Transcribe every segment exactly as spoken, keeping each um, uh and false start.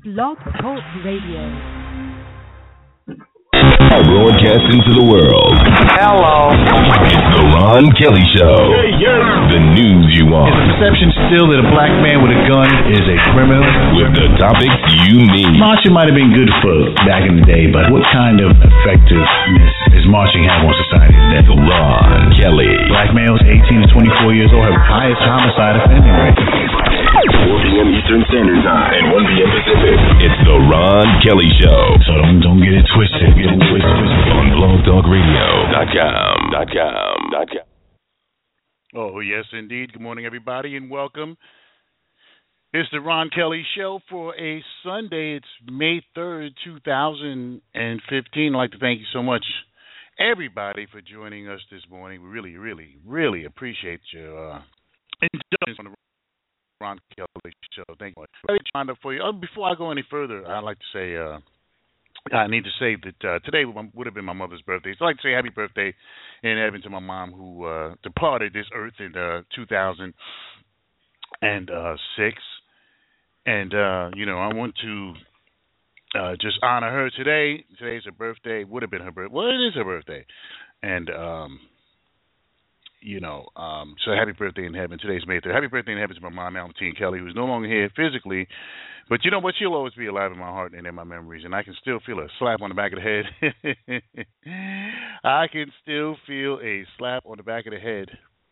Blog Talk Radio. Broadcasting to the world. Hello. It's the Ron Kelly Show. Hey, yeah. The news you want. Is the perception still that a black man with a gun is a criminal? With the topics you need. Marching might have been good for back in the day, but what kind of effectiveness is marching have on society today? The Ron Kelly. Black males eighteen to twenty-four years old have the highest homicide offending rate. four p.m. Eastern Standard Time and one p.m. Pacific. It's the Ron Kelly Show. So don't, don't get it twisted. Get it twisted. On blog talk radio dot com. .com. .com. Oh, yes, indeed. Good morning, everybody, and welcome. It's the Ron Kelly Show for a Sunday. It's May third, two thousand fifteen. I'd like to thank you so much, everybody, for joining us this morning. We really, really, really appreciate your uh, indulgence on the Ron Kelly Show. Thank you. Let me find up for you. Oh, before I go any further, I'd like to say uh, I need to say that uh, today would have been my mother's birthday. So I'd like to say happy birthday in heaven to my mom who uh, departed this earth in uh, two thousand six. And, uh, you know, I want to uh, just honor her today. Today's her birthday. Would have been her birthday. Well, it is her birthday. And, um, you know, um, so happy birthday in heaven. Today's May third. Happy birthday in heaven to my mom, Albertine Kelly, who's no longer here physically. But you know what? She'll always be alive in my heart and in my memories. And I can still feel a slap on the back of the head. I can still feel a slap on the back of the head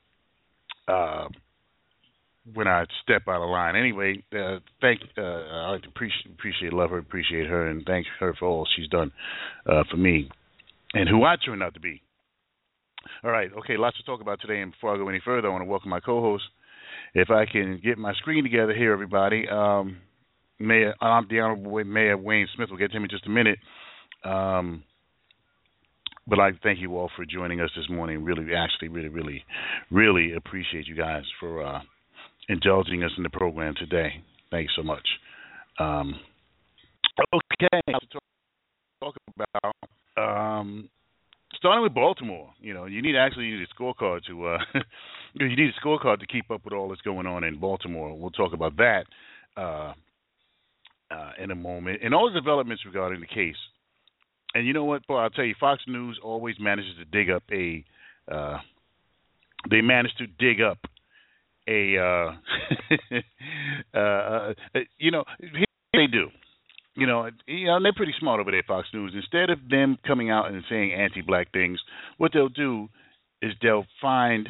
uh, when I step out of line. Anyway, uh, thank. Uh, I like to appreciate, appreciate, love her, appreciate her, and thank her for all she's done uh, for me and who I turned out to be. All right, okay, lots to talk about today. And before I go any further, I want to welcome my co-host. If I can get my screen together here, everybody. Um, Mayor, I'm the Honorable Mayor Wayne Smith. We'll get to him in just a minute. Um, but I'd like to thank you all for joining us this morning. Really, actually, really, really, really appreciate you guys for uh, indulging us in the program today. Thank you so much. Um, okay, to talk, talk about um, starting with Baltimore. You know, you need actually you need a scorecard to uh, you need a scorecard to keep up with all that's going on in Baltimore. We'll talk about that uh, uh, in a moment, and all the developments regarding the case. And you know what, Paul? I'll tell you, Fox News always manages to dig up a. Uh, they manage to dig up a. Uh, uh, uh, you know, they do. You know, you know, they're pretty smart over there, Fox News. Instead of them coming out and saying anti-black things, what they'll do is they'll find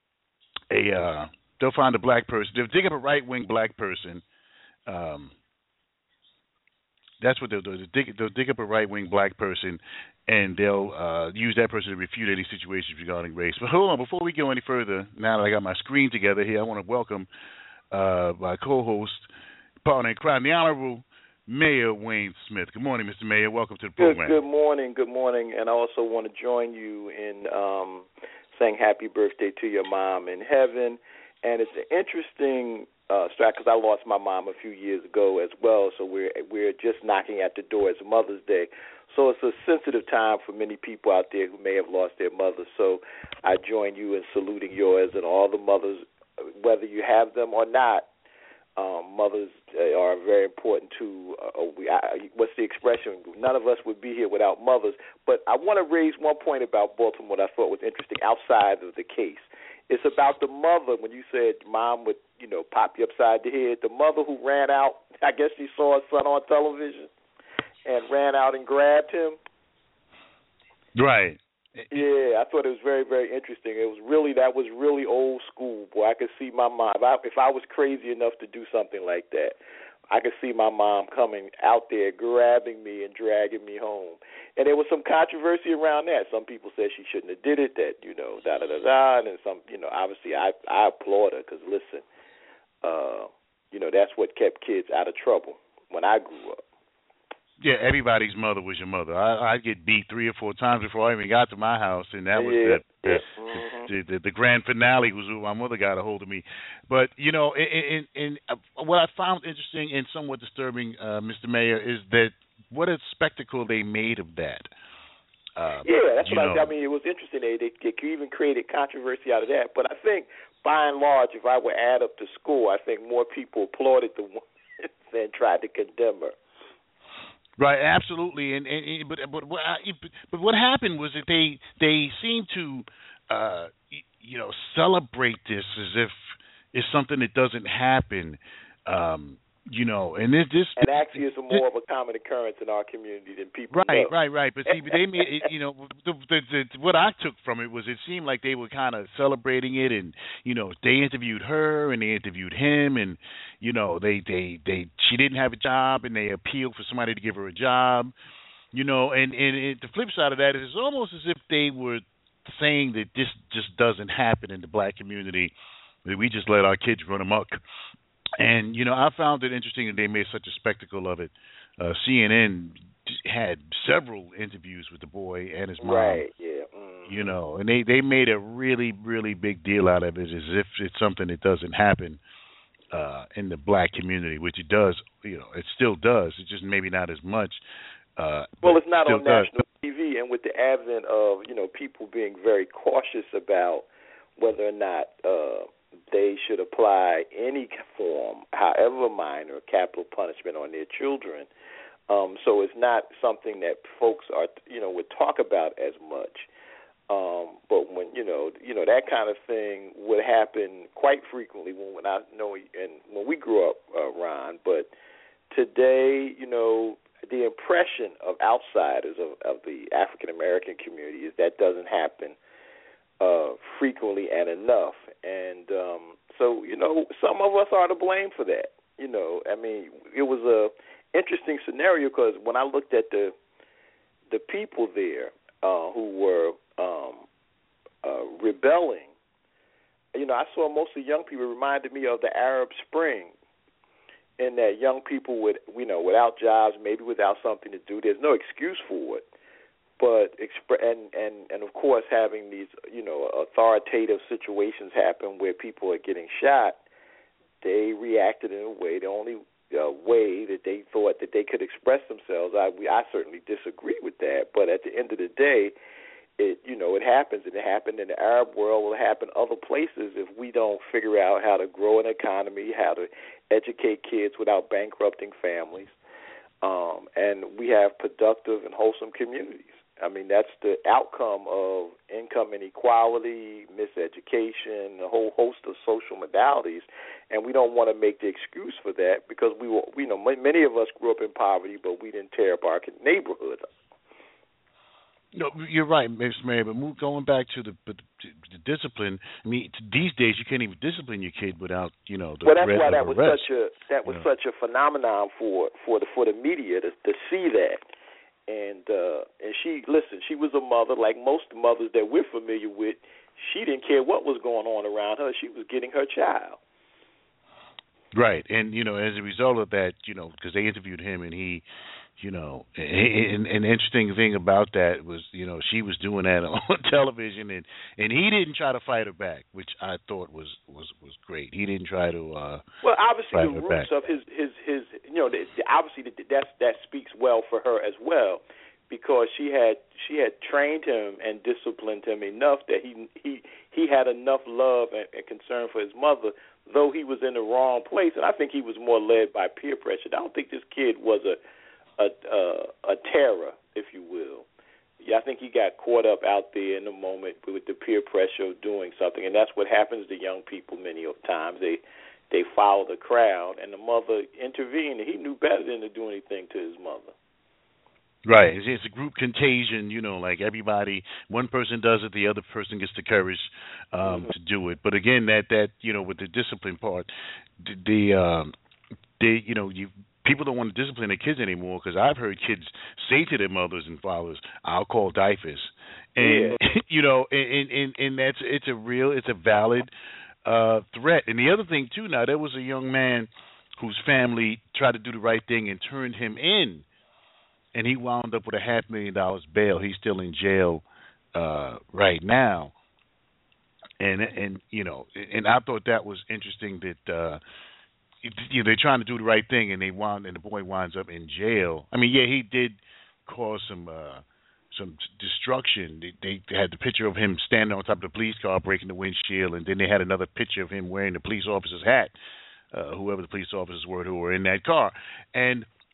a uh, they'll find a black person. They'll dig up a right-wing black person. Um, that's what they'll do. They'll dig, they'll dig up a right-wing black person, and they'll uh, use that person to refute any situations regarding race. But hold on, before we go any further, now that I got my screen together here, I want to welcome uh, my co-host, partner in crime, the Honorable Mayor Wayne Smith. Good morning, Mister Mayor. Welcome to the program. Good, good morning. Good morning. And I also want to join you in um, saying happy birthday to your mom in heaven. And it's an interesting uh, strike because I lost my mom a few years ago as well. So we're we're just knocking at the door. It's Mother's Day. So it's a sensitive time for many people out there who may have lost their mothers. So I join you in saluting yours and all the mothers, whether you have them or not. Um, mothers uh, are very important to, uh, we, I, what's the expression? None of us would be here without mothers. But I want to raise one point about Baltimore that I thought was interesting outside of the case. It's about the mother. When you said mom would, you know, pop you upside the head, the mother who ran out, I guess she saw her son on television and ran out and grabbed him. Right. Yeah, I thought it was very, very interesting. It was really, that was really old school, boy. I could see my mom. If I, if I was crazy enough to do something like that, I could see my mom coming out there, grabbing me and dragging me home. And there was some controversy around that. Some people said she shouldn't have did it, that, you know, da-da-da-da. And some, you know, obviously I, I applaud her because, listen, uh, you know, that's what kept kids out of trouble when I grew up. Yeah, everybody's mother was your mother. I, I'd get beat three or four times before I even got to my house, and that was yeah, the, yeah. the, Mm-hmm. the, the the grand finale was when my mother got a hold of me. But you know, in, in, in uh, what I found interesting and somewhat disturbing, uh, Mister Mayor, is that what a spectacle they made of that. Uh, yeah, that's what know. I, I mean. It was interesting. They, they they even created controversy out of that. But I think, by and large, if I were add up the score, I think more people applauded the woman than tried to condemn her. Right, absolutely, and, and, and but but what I, but what happened was that they they seemed to uh, you know celebrate this as if it's something that doesn't happen, um, you know, and this this and actually it's more of a common occurrence in our community than people right, know. right, right. But see, they made it, you know, the, the, the, what I took from it was it seemed like they were kind of celebrating it, and you know, they interviewed her and they interviewed him, and you know, they they they she didn't have a job, and they appealed for somebody to give her a job, you know, and and it, the flip side of that is it's almost as if they were saying that this just doesn't happen in the black community, that we just let our kids run amok. And, you know, I found it interesting that they made such a spectacle of it. Uh, C N N had several interviews with the boy and his mom. Right, yeah. Mm-hmm. You know, and they, they made a really, really big deal out of it as if it's something that doesn't happen uh, in the black community, which it does, you know, it still does. It's just maybe not as much. Uh, well, it's not on does. national T V, and with the advent of, you know, people being very cautious about whether or not uh, they should apply any form, however minor, capital punishment on their children. Um, so it's not something that folks are, you know, would talk about as much. Um, but when you know, you know that kind of thing would happen quite frequently when, when I know, and when we grew up, uh, Ron. But today, you know, the impression of outsiders of, of the African American community is that doesn't happen Uh, frequently and enough, and um, so you know some of us are to blame for that. You know, I mean, it was a interesting scenario because when I looked at the the people there uh, who were um, uh, rebelling, you know, I saw mostly young people. It reminded me of the Arab Spring, in that young people would, you know, without jobs, maybe without something to do. There's no excuse for it. But and, and and of course having these, you know, authoritative situations happen where people are getting shot, they reacted in a way, the only uh, way that they thought that they could express themselves. I we, I certainly disagree with that. But at the end of the day, it you know it happens, and it happened in the Arab world. Will happen other places if we don't figure out how to grow an economy, how to educate kids without bankrupting families, um, and we have productive and wholesome communities. I mean, that's the outcome of income inequality, miseducation, a whole host of social modalities, and we don't want to make the excuse for that because we were, you know, many of us grew up in poverty, but we didn't tear up our neighborhood. No, you're right, Mister Mayor. But move, going back to the, the, the discipline, I mean, these days you can't even discipline your kid without, you know, the well, that's threat why of that was arrest. such a that was yeah. such a phenomenon for for the for the media to to see that. And uh, and she, listen, she was a mother, like most mothers that we're familiar with. She didn't care what was going on around her. She was getting her child. Right. And, you know, as a result of that, you know, because they interviewed him and he, you know, and, and the interesting thing about that was, you know, she was doing that on television, and, and he didn't try to fight her back, which I thought was, was, was great. He didn't try to uh, well, obviously fight the her roots back. of his, his, his you know, the, the, obviously the, that that speaks well for her as well, because she had she had trained him and disciplined him enough that he he he had enough love and, and concern for his mother, though he was in the wrong place, and I think he was more led by peer pressure. I don't think this kid was a A, a, a terror, if you will. Yeah, I think he got caught up out there in the moment with the peer pressure of doing something, and that's what happens to young people many of times. They they follow the crowd, and the mother intervened. He knew better than to do anything to his mother. Right. It's, it's a group contagion, you know, like everybody, one person does it, the other person gets the courage um, mm-hmm. to do it. But again, that, that you know, with the discipline part, the, the um, they, you know, you people don't want to discipline their kids anymore, because I've heard kids say to their mothers and fathers, "I'll call diapers," and yeah. you know, and, and and that's it's a real, it's a valid uh, threat. And the other thing too, now there was a young man whose family tried to do the right thing and turned him in, and he wound up with a half million dollars bail. He's still in jail uh, right now, and and you know, and I thought that was interesting that. Uh, You know, they're trying to do the right thing, and they wound, and the boy winds up in jail. I mean, yeah, he did cause some uh, some destruction. They, they had the picture of him standing on top of the police car, breaking the windshield, and then they had another picture of him wearing the police officer's hat, uh, whoever the police officers were who were in that car. And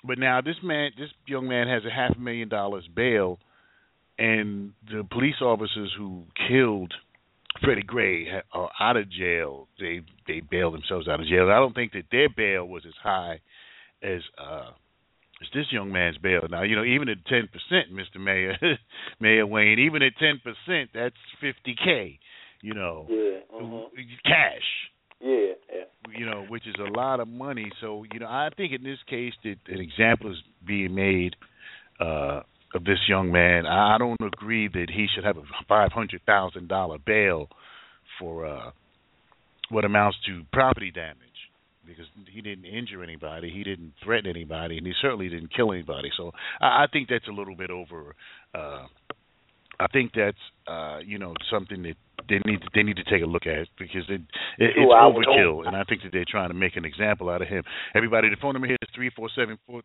but now this man, this young man, has a half a million dollars bail, and the police officers who killed Freddie Gray are out of jail. They they bailed themselves out of jail. I don't think that their bail was as high as uh, as this young man's bail. Now, you know, even at ten percent, Mister Mayor, Mayor Wayne, even at ten percent, that's fifty K. You know, yeah, uh-huh. cash. Yeah, yeah. You know, which is a lot of money. So, you know, I think in this case that an example is being made uh, of this young man. I don't agree that he should have a five hundred thousand dollars bail for uh, what amounts to property damage, because he didn't injure anybody, he didn't threaten anybody, and he certainly didn't kill anybody. So I, I think that's a little bit over. Uh, I think that's uh, you know, something that they need to, they need to take a look at, because it, it, it's overkill, and I think that they're trying to make an example out of him. Everybody, the phone number here is three four seven four.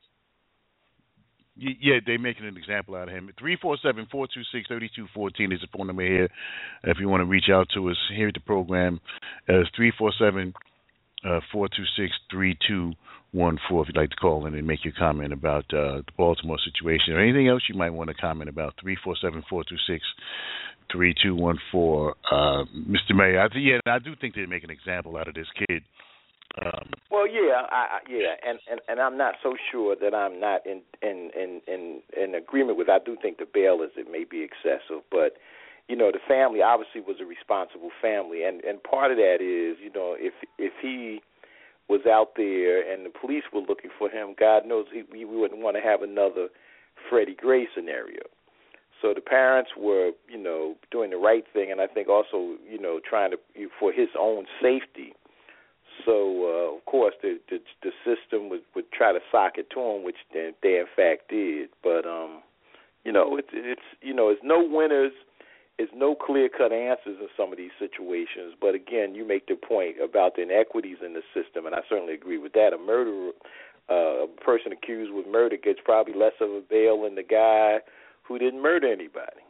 Yeah, they're making an example out of him. three four seven, four two six, three two one four is the phone number here. If you want to reach out to us here at the program, uh, it's three four seven, four two six, three two one four if you'd like to call in and make your comment about uh, the Baltimore situation or anything else you might want to comment about. three four seven, four two six, three two one four. Uh, Mister Mayor, I, th- yeah, I do think they make an example out of this kid. Um, well, yeah, I, I, yeah, and, and, and I'm not so sure that I'm not in in, in, in in agreement with. I do think the bail is it may be excessive, but you know the family obviously was a responsible family, and, and part of that is you know if if he was out there and the police were looking for him, God knows he, we wouldn't want to have another Freddie Gray scenario. So the parents were you know doing the right thing, and I think also you know trying to for his own safety. So, uh, of course, the, the the system would, would try to sock it to them, which they, they in fact did. But, um, you know, it's, it's you know, it's no winners, it's no clear-cut answers in some of these situations. But, again, you make the point about the inequities in the system, and I certainly agree with that. A murderer, uh, a person accused with murder gets probably less of a bail than the guy who didn't murder anybody.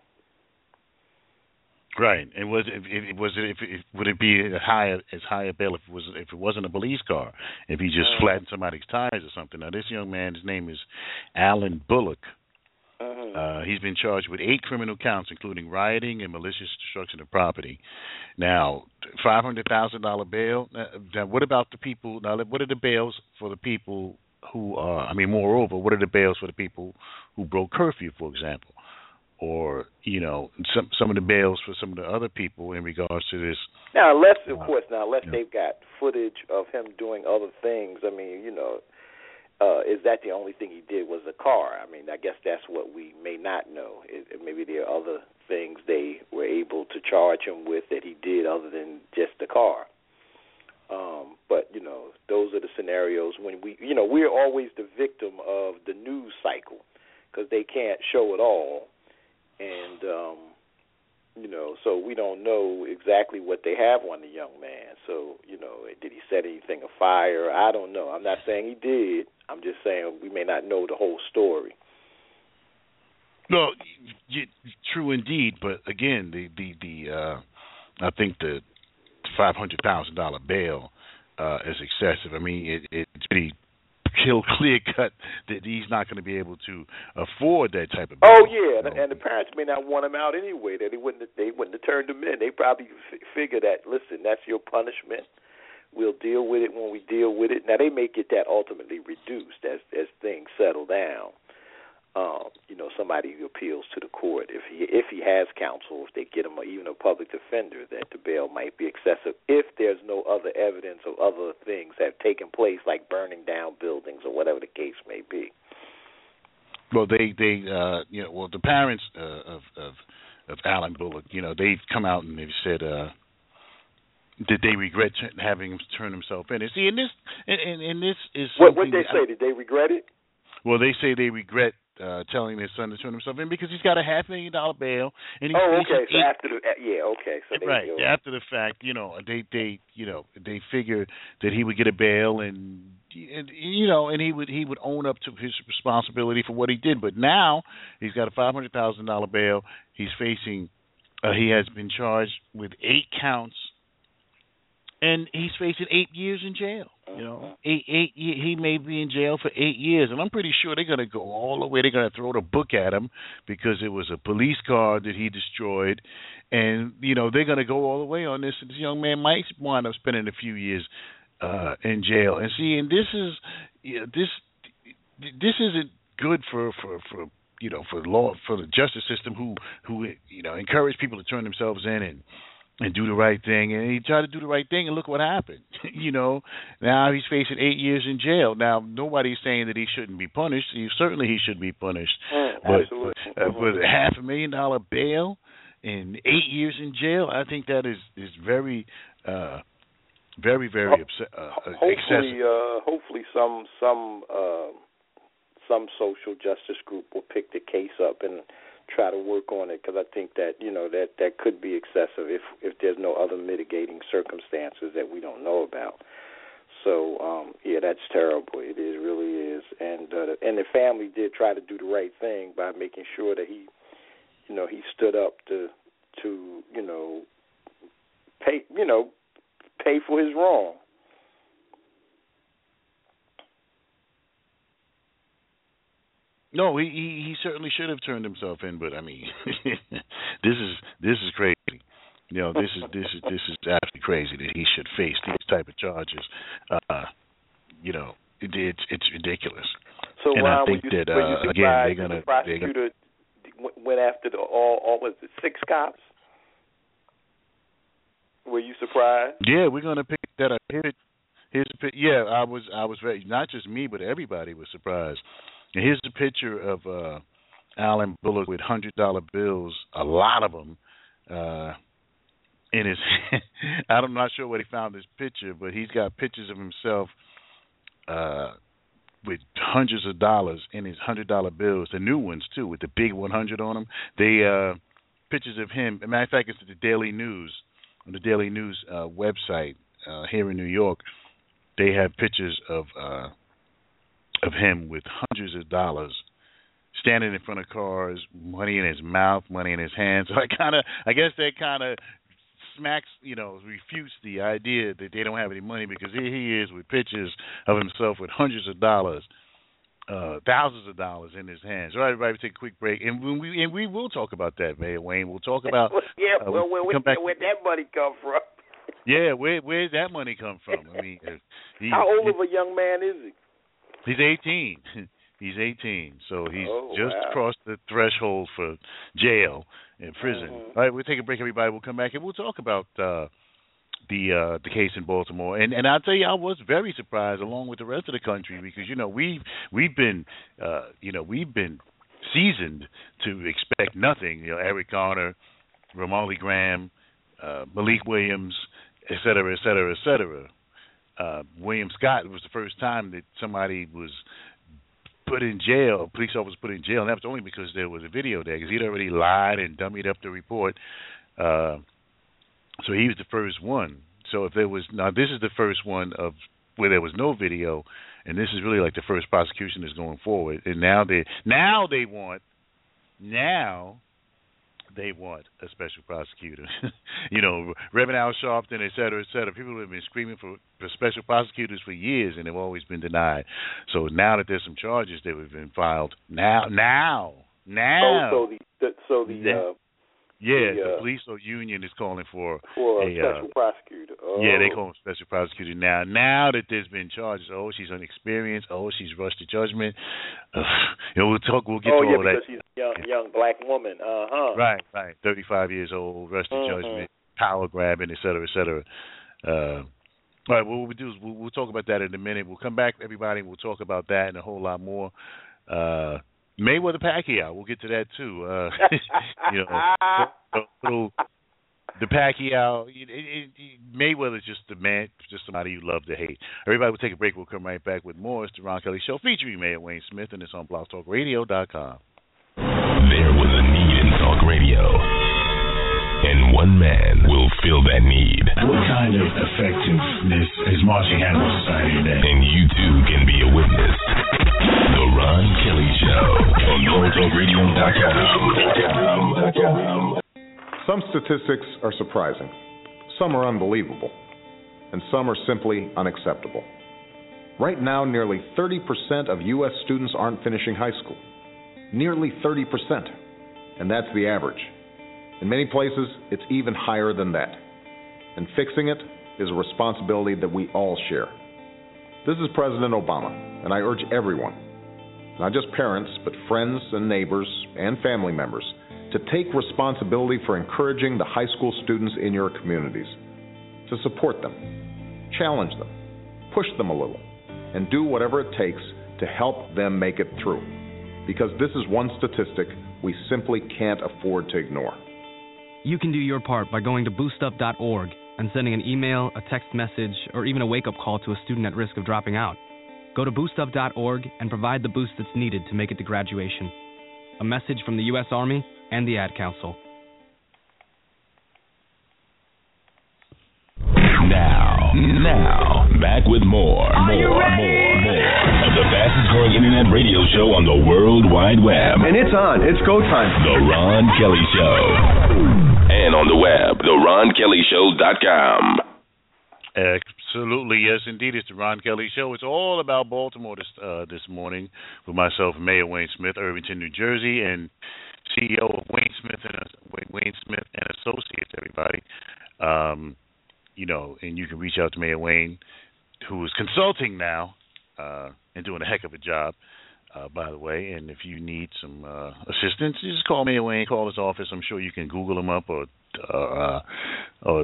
Right, and was it, it was it if, if would it be a higher as high a bail if it was if it wasn't a police car, if he just uh-huh. flattened somebody's tires or something? Now this young man, his name is Alan Bullock. Uh-huh. Uh, he's been charged with eight criminal counts, including rioting and malicious destruction of property. Now, five hundred thousand dollar bail. Now, what about the people? Now, what are the bails for the people who are? I mean, moreover, what are the bails for the people who broke curfew, for example? Or, you know, some some of the bails for some of the other people in regards to this. Now, unless, of uh, course, now, unless you know. they've got footage of him doing other things, I mean, you know, uh, is that the only thing he did was a car? I mean, I guess that's what we may not know. It, it, maybe there are other things they were able to charge him with that he did other than just the car. Um, but, you know, those are the scenarios when we, you know, we're always the victim of the news cycle because they can't show it all. And, um, you know, so we don't know exactly what they have on the young man. So, you know, did he set anything afire? I don't know. I'm not saying he did. I'm just saying we may not know the whole story. No, you, true indeed. But, again, the, the, the uh, I think the five hundred thousand dollars bail uh, is excessive. I mean, it, it's pretty clear cut that he's not going to be able to afford that type of bail. Oh yeah, and, and the parents may not want him out anyway. That they wouldn't have, they wouldn't have turned him in. They probably f- figure that listen, that's your punishment. We'll deal with it when we deal with it. Now they may get that ultimately reduced as as things settle down. Um, you know, somebody who appeals to the court, if he if he has counsel, if they get him a, even a public defender, that the bail might be excessive if there's no other evidence or other things that have taken place, like burning down buildings or whatever the case may be. Well, they they uh, you know, well the parents uh, of of of Alan Bullock, you know, they've come out and they've said uh, that they regret t- having him turn himself in. And see, and this and, and, and this is what what they say. I, Did they regret it? Well, they say they regret uh, telling their son to turn himself in because he's got a half million dollar bail. And he's oh, okay. So eight, after the yeah, okay. So right go. after the fact, you know, they they you know they figured that he would get a bail and, and you know and he would he would own up to his responsibility for what he did. But now he's got a five hundred thousand dollar bail. He's facing uh, he has been charged with eight counts and he's facing eight years in jail. You know, eight, eight, he may be in jail for eight years, and I'm pretty sure they're going to go all the way. They're going to throw the book at him because it was a police car that he destroyed, and you know they're going to go all the way on this. And this young man might wind up spending a few years uh, in jail. And see, and this is you know, this this isn't good for for for you know for law for the justice system who who you know encourage people to turn themselves in and. and do the right thing, and he tried to do the right thing, and look what happened. you know, now he's facing eight years in jail. Now, nobody's saying that he shouldn't be punished. He, certainly he should be punished. Mm, but absolutely. Uh, with a half a million dollar bail and eight years in jail, I think that is, is very, uh, very, very upset, uh, hopefully, excessive. Uh, hopefully some, some, uh, some social justice group will pick the case up and try to work on it, because I think that you know that that could be excessive if if there's no other mitigating circumstances that we don't know about. So um, yeah, that's terrible. It is really is, and uh, and the family did try to do the right thing by making sure that he, you know, he stood up to to you know pay you know pay for his wrong. No, he, he he certainly should have turned himself in, but I mean, this is this is crazy. You know, this is this is this is absolutely crazy that he should face these type of charges. Uh, you know, it, it's it's ridiculous. So and Ron, I think were you, that were you uh, again they're gonna the prosecutor they're gonna, went after the all all was it six cops? Were you surprised? Yeah, we're gonna pick that up. Here, here's a pic- yeah, I was I was very, not just me, but everybody was surprised. And here's a picture of uh, Alan Bullock with hundred dollar bills, a lot of them, uh, in his. I'm not sure where he found this picture, but he's got pictures of himself uh, with hundreds of dollars in his hundred dollar bills, the new ones too, with the big one hundred on them. They uh, pictures of him. As a matter of fact, it's the Daily News on the Daily News uh, website uh, here in New York. They have pictures of. Uh, of him with hundreds of dollars standing in front of cars, money in his mouth, money in his hands. So I kind of, I guess that kind of smacks, you know, refutes the idea that they don't have any money, because here he is with pictures of himself with hundreds of dollars, uh, thousands of dollars in his hands. All right, everybody, we'll take a quick break, and when we and we will talk about that, Mayor Wayne. We'll talk about yeah, uh, well, where, we'll where, where'd that money come from? Yeah, where where's that money come from? I mean, he, how old of a young man is he? He's eighteen. He's eighteen, so he's oh, just wow. crossed the threshold for jail and prison. Mm-hmm. All right, we'll take a break, everybody. We'll come back and we'll talk about uh, the uh, the case in Baltimore. And and I'll tell you, I was very surprised, along with the rest of the country, because you know we we've been uh, you know we've been seasoned to expect nothing. You know, Eric Garner, Ramarley Graham, uh, Malik Williams, et cetera, et cetera, et cetera. Uh, William Scott, it was the first time that somebody was put in jail, a police officer was put in jail, and that was only because there was a video there, because he'd already lied and dummied up the report. Uh, so he was the first one. So if there was, now this is the first one of where there was no video, and this is really like the first prosecution that's going forward. And now they, now they want, now they want a special prosecutor. you know, Reverend Al Sharpton, et cetera, et cetera. People have been screaming for, for special prosecutors for years, and they've always been denied. So now that there's some charges that have been filed, now, now, now. Oh, so the, the so the uh, yeah, the, uh, the police union is calling for for a, a special uh, prosecutor. Oh. Yeah, they call him special prosecutor now. Now that there's been charges, oh, she's inexperienced. Oh, she's rushed to judgment. Uh, you know, we'll talk. We'll get oh, to yeah, all that. Oh, yeah, because she's a young, young black woman. Uh huh. Right, right. Thirty-five years old, rushed to mm-hmm. judgment, power grabbing, et cetera, et cetera. Uh, all right. Well, what we do is we'll, we'll talk about that in a minute. We'll come back, everybody. We'll talk about that and a whole lot more. Uh, Mayweather Pacquiao. We'll get to that too. Uh, you know, so, so the Pacquiao. It, it, it, Mayweather's just the man, just somebody you love to hate. Everybody, we'll take a break. We'll come right back with more. It's the Ron Kelly Show featuring Mayor Wayne Smith, and it's on blog talk radio dot com. There was a need in talk radio, and one man will fill that need. What kind of effectiveness is Marching Animal Society today? And you too can be a witness. The Ron Kelly Show on blog talk radio dot com. Some statistics are surprising. Some are unbelievable. and some are simply unacceptable. Right now, nearly thirty percent of U S students aren't finishing high school. Nearly thirty percent. And that's the average. In many places, it's even higher than that. And fixing it is a responsibility that we all share. This is President Obama, and I urge everyone, not just parents, but friends and neighbors and family members, to take responsibility for encouraging the high school students in your communities, to support them, challenge them, push them a little, and do whatever it takes to help them make it through. Because this is one statistic we simply can't afford to ignore. You can do your part by going to boost up dot org and sending an email, a text message, or even a wake-up call to a student at risk of dropping out. Go to boost up dot org and provide the boost that's needed to make it to graduation. A message from the U S Army and the Ad Council. Now, now, back with more, more, more, more of the fastest growing internet radio show on the World Wide Web. And it's on. It's go time. The Ron Kelly Show. And on the web, the ron kelly show dot com. Absolutely, yes, indeed. It's the Ron Kelly Show. It's all about Baltimore this uh, this morning with myself, Mayor Wayne Smith, Irvington, New Jersey, and C E O of Wayne Smith and Wayne Smith and Associates. Everybody, um, you know, and you can reach out to Mayor Wayne, who is consulting now uh, and doing a heck of a job. Uh, by the way, and if you need some uh, assistance, you just call Mayor Wayne, call his office. I'm sure you can Google him up or uh, or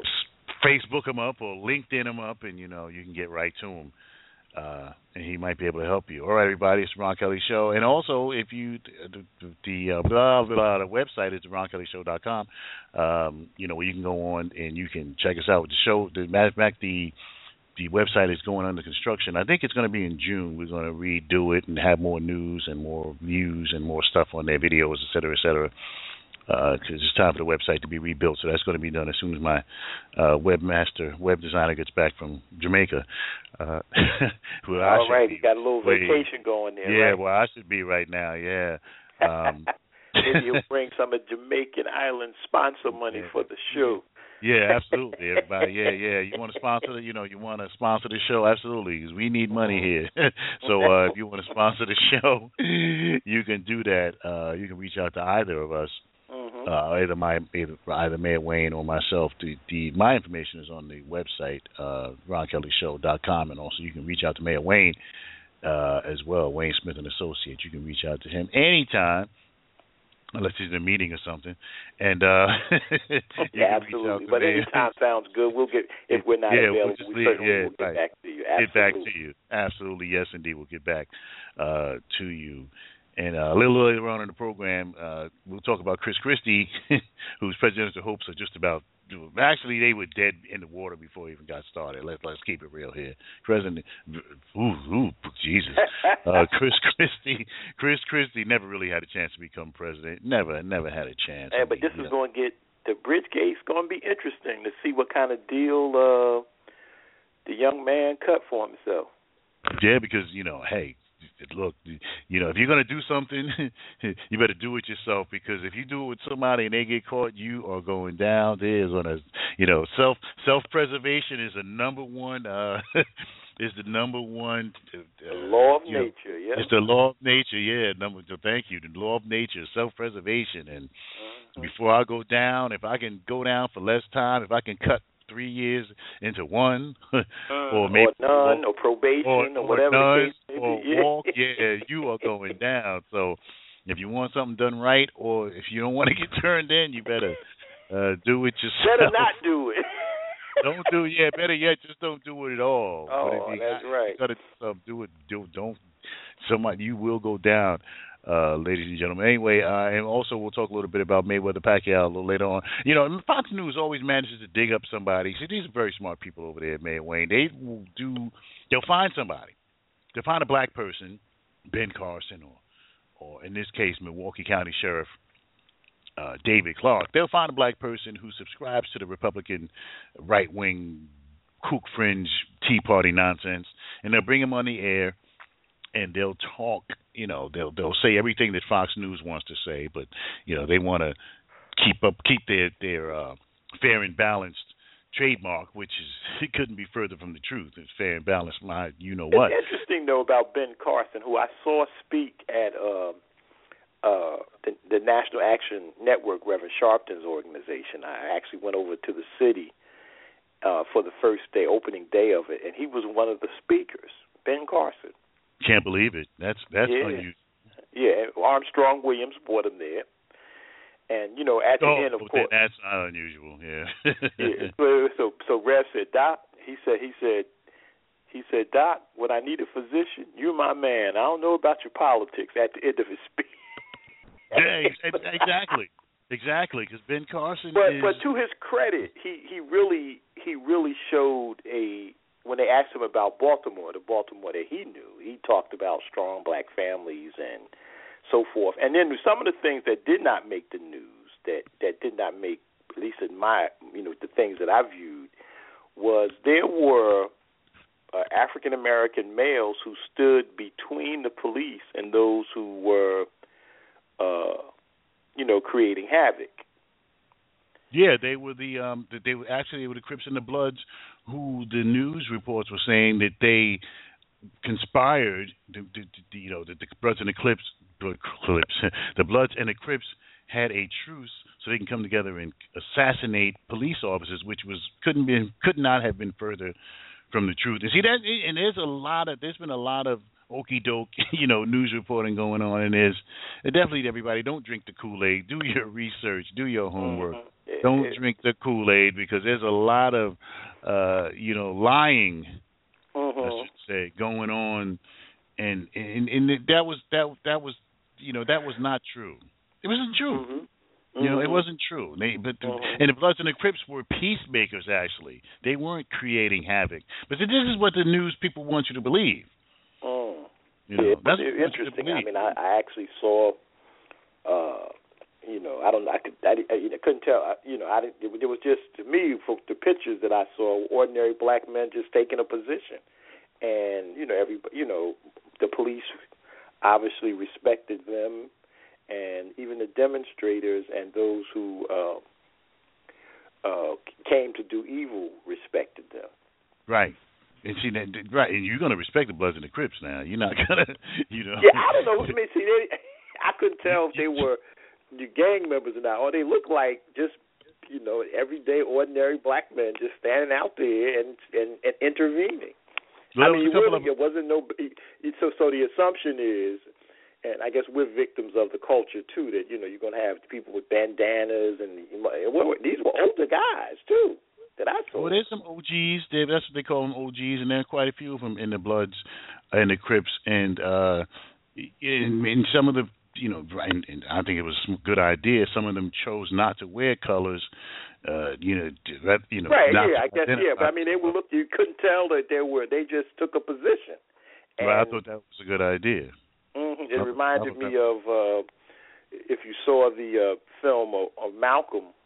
Facebook him up or LinkedIn him up, and you know you can get right to him, uh, and he might be able to help you. All right, everybody, it's the Ron Kelly Show, and also if you the, the uh, blah blah the website is the ron kelly show dot com. Um, you know where you can go on and you can check us out. The show, the matter of fact, the The website is going under construction. I think it's going to be in June. We're going to redo it and have more news and more views and more stuff on their videos, et cetera, et cetera. Because uh, it's time for the website to be rebuilt. So that's going to be done as soon as my uh, webmaster, web designer gets back from Jamaica. Uh, well, All right, you got a little vacation going there. Yeah, right? well, I should be right now. Yeah. Um, Maybe you'll bring some of Jamaican Island sponsor money yeah. for the show. Yeah, absolutely. Everybody, yeah, yeah. You want to sponsor the, you know, you want to sponsor the show, absolutely, because we need money here. so uh, if you want to sponsor the show, you can do that. Uh, you can reach out to either of us, mm-hmm. uh, either my either, either Mayor Wayne or myself. The, the my information is on the website, uh, ron kelly show dot com, and also you can reach out to Mayor Wayne uh, as well, Wayne Smith and Associates. You can reach out to him anytime. Unless he's in a meeting or something, and uh, yeah, absolutely. But anytime sounds good. We'll get if we're not yeah, available. We'll we leave, certainly yeah, will get right. back to you. Absolutely. Get back to you. Absolutely, yes, indeed. We'll get back uh, to you. And uh, a little later on in the program, uh, we'll talk about Chris Christie, whose presidential hopes are just about. Actually, they were dead in the water before it even got started. Let's let's keep it real here. President, ooh, ooh Jesus, uh, Chris Christie, Chris Christie never really had a chance to become president. Never, never had a chance. Hey, but this is going to get the bridge case going to be interesting to see what kind of deal uh, the young man cut for himself. Yeah, because you know, hey. Look, you know, if you're going to do something, you better do it yourself, because if you do it with somebody and they get caught, you are going down. There's on a, you know, self self preservation is the number one. Uh, is the number one. Uh, the law of nature. Know, yeah. It's the law of nature. Yeah. Number. Thank you. The law of nature, self preservation, and mm-hmm. before I go down, if I can go down for less time, if I can cut three years into one, mm, or maybe or none, or probation, or, or whatever none, the case may or be. walk. Yeah, you are going down. So, if you want something done right, or if you don't want to get turned in, you better uh, do it yourself. Better not do it. Don't do it. Yeah, better yet, just don't do it at all. Oh, but if you that's got, right. You gotta uh, do it. Do don't. Somebody, you will go down. Uh, ladies and gentlemen. Anyway, uh, and also we'll talk a little bit about Mayweather Pacquiao a little later on. You know, Fox News always manages to dig up somebody. See, these are very smart people over there, Mayor Wayne. They will do. They'll find somebody. They'll find a black person, Ben Carson, or, or in this case, Milwaukee County Sheriff uh, David Clark. They'll find a black person who subscribes to the Republican right-wing kook fringe Tea Party nonsense, and they'll bring him on the air. And they'll talk, you know, they'll they'll say everything that Fox News wants to say, but you know they want to keep up, keep their their uh, fair and balanced trademark, which is it couldn't be further from the truth. It's fair and balanced. My, you know it's what? It's interesting though about Ben Carson, who I saw speak at uh, uh, the, the National Action Network, Reverend Sharpton's organization. I actually went over to the city uh, for the first day, opening day of it, and he was one of the speakers. Ben Carson. Can't believe it. That's that's yeah. unusual. Yeah, Armstrong Williams brought him there. And, you know, at the oh, end, of well, course. That's not unusual, yeah. yeah. So, so, so Rev said, Doc, he said, he said, he said, Doc, when I need a physician, you're my man. I don't know about your politics at the end of his speech. yeah, exactly. Exactly, because Ben Carson but, is... But to his credit, he, he really he really showed a... When they asked him about Baltimore, the Baltimore that he knew, he talked about strong black families and so forth. And then some of the things that did not make the news, that, that did not make, at least in my, you know, the things that I viewed, was there were uh, African-American males who stood between the police and those who were, uh, you know, creating havoc. Yeah, they were the um, they were actually they were the Crips and the Bloods, who the news reports were saying that they conspired, to, to, to, you know, that the Bloods and the Crips, the Bloods and the Crips had a truce so they can come together and assassinate police officers, which was couldn't be could not have been further from the truth. And see that, and there's a lot of there's been a lot of okey doke, you know, news reporting going on, and there's and definitely everybody don't drink the Kool-Aid, do your research, do your homework. Mm-hmm. Don't drink the Kool-Aid because there's a lot of, uh, you know, lying, mm-hmm. I should say, going on, and and, and that was that that was, you know, that was not true. It wasn't true. Mm-hmm. You know, mm-hmm. it wasn't true. They, but the, mm-hmm. and the Bloods and the Crips were peacemakers. Actually, they weren't creating havoc. But this is what the news people want you to believe. Mm. You know, yeah, that's interesting. I mean, I, I actually saw. Uh, You know, I don't. I could. I, I, I couldn't tell. I, you know, I didn't. It, it was just to me from the pictures that I saw, ordinary black men just taking a position, and you know, every. You know, the police obviously respected them, and even the demonstrators and those who uh, uh, came to do evil respected them. Right. And see that. Right. And you're gonna respect the Bloods and the Crips now. You're not gonna. You know. Yeah, I don't know. I mean, see, they, I couldn't tell if they were. Your gang members or not, or they look like just, you know, everyday ordinary black men just standing out there and and, and intervening. Well, I mean, really, of... it wasn't no. So, so the assumption is, and I guess we're victims of the culture too. That you know, you're going to have people with bandanas, and well, these were older guys too that I saw. Well, there's some O Gs. They, that's what they call them, O Gs, and there are quite a few of them in the Bloods and the Crips, and uh, in, in some of the. You know, and, and I think it was a good idea. Some of them chose not to wear colors. Uh, you know, that you know. Right. Not yeah. I guess. Yeah. But I mean, they were look. You couldn't tell that they were. They just took a position. And, well, I thought that was a good idea. Mm-hmm, it I, reminded I me of uh, if you saw the uh, film of, of Malcolm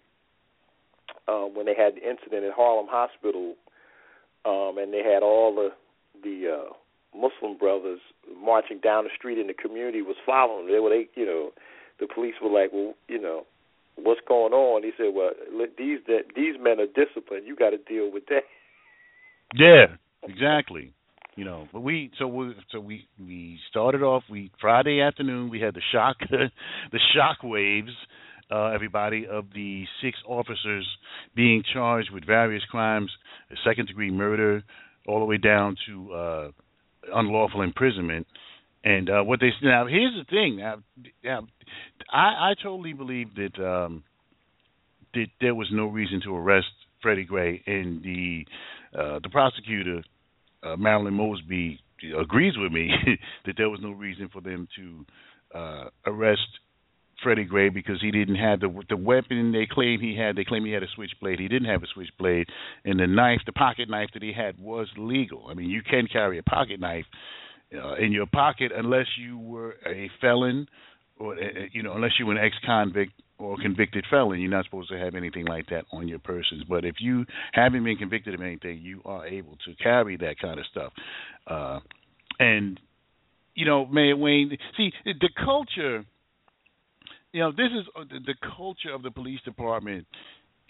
uh, when they had the incident at Harlem Hospital, um, and they had all the the. Uh, Muslim brothers marching down the street, and the community was following. They were, they, you know, the police were like, well, you know, what's going on? He said, well, these these men are disciplined. You got to deal with that. Yeah, exactly. You know, but we so we so we we started off. We Friday afternoon we had the shock the shock waves. Uh, everybody of the six officers being charged with various crimes, second degree murder, all the way down to. Uh, unlawful imprisonment, and uh, what they now here's the thing. Now, now I, I totally believe that um, that there was no reason to arrest Freddie Gray, and the uh, the prosecutor uh, Marilyn Mosby agrees with me that there was no reason for them to uh, arrest Freddie Gray because he didn't have the the weapon they claim he had. They claim he had a switchblade. He didn't have a switchblade, and the knife, the pocket knife that he had, was legal. I mean, you can carry a pocket knife uh, in your pocket unless you were a felon, or uh, you know, unless you were an ex-convict or convicted felon. You're not supposed to have anything like that on your persons. But if you haven't been convicted of anything, you are able to carry that kind of stuff. Uh, and you know, Mayor Wayne, see the culture. You know, this is the culture of the police department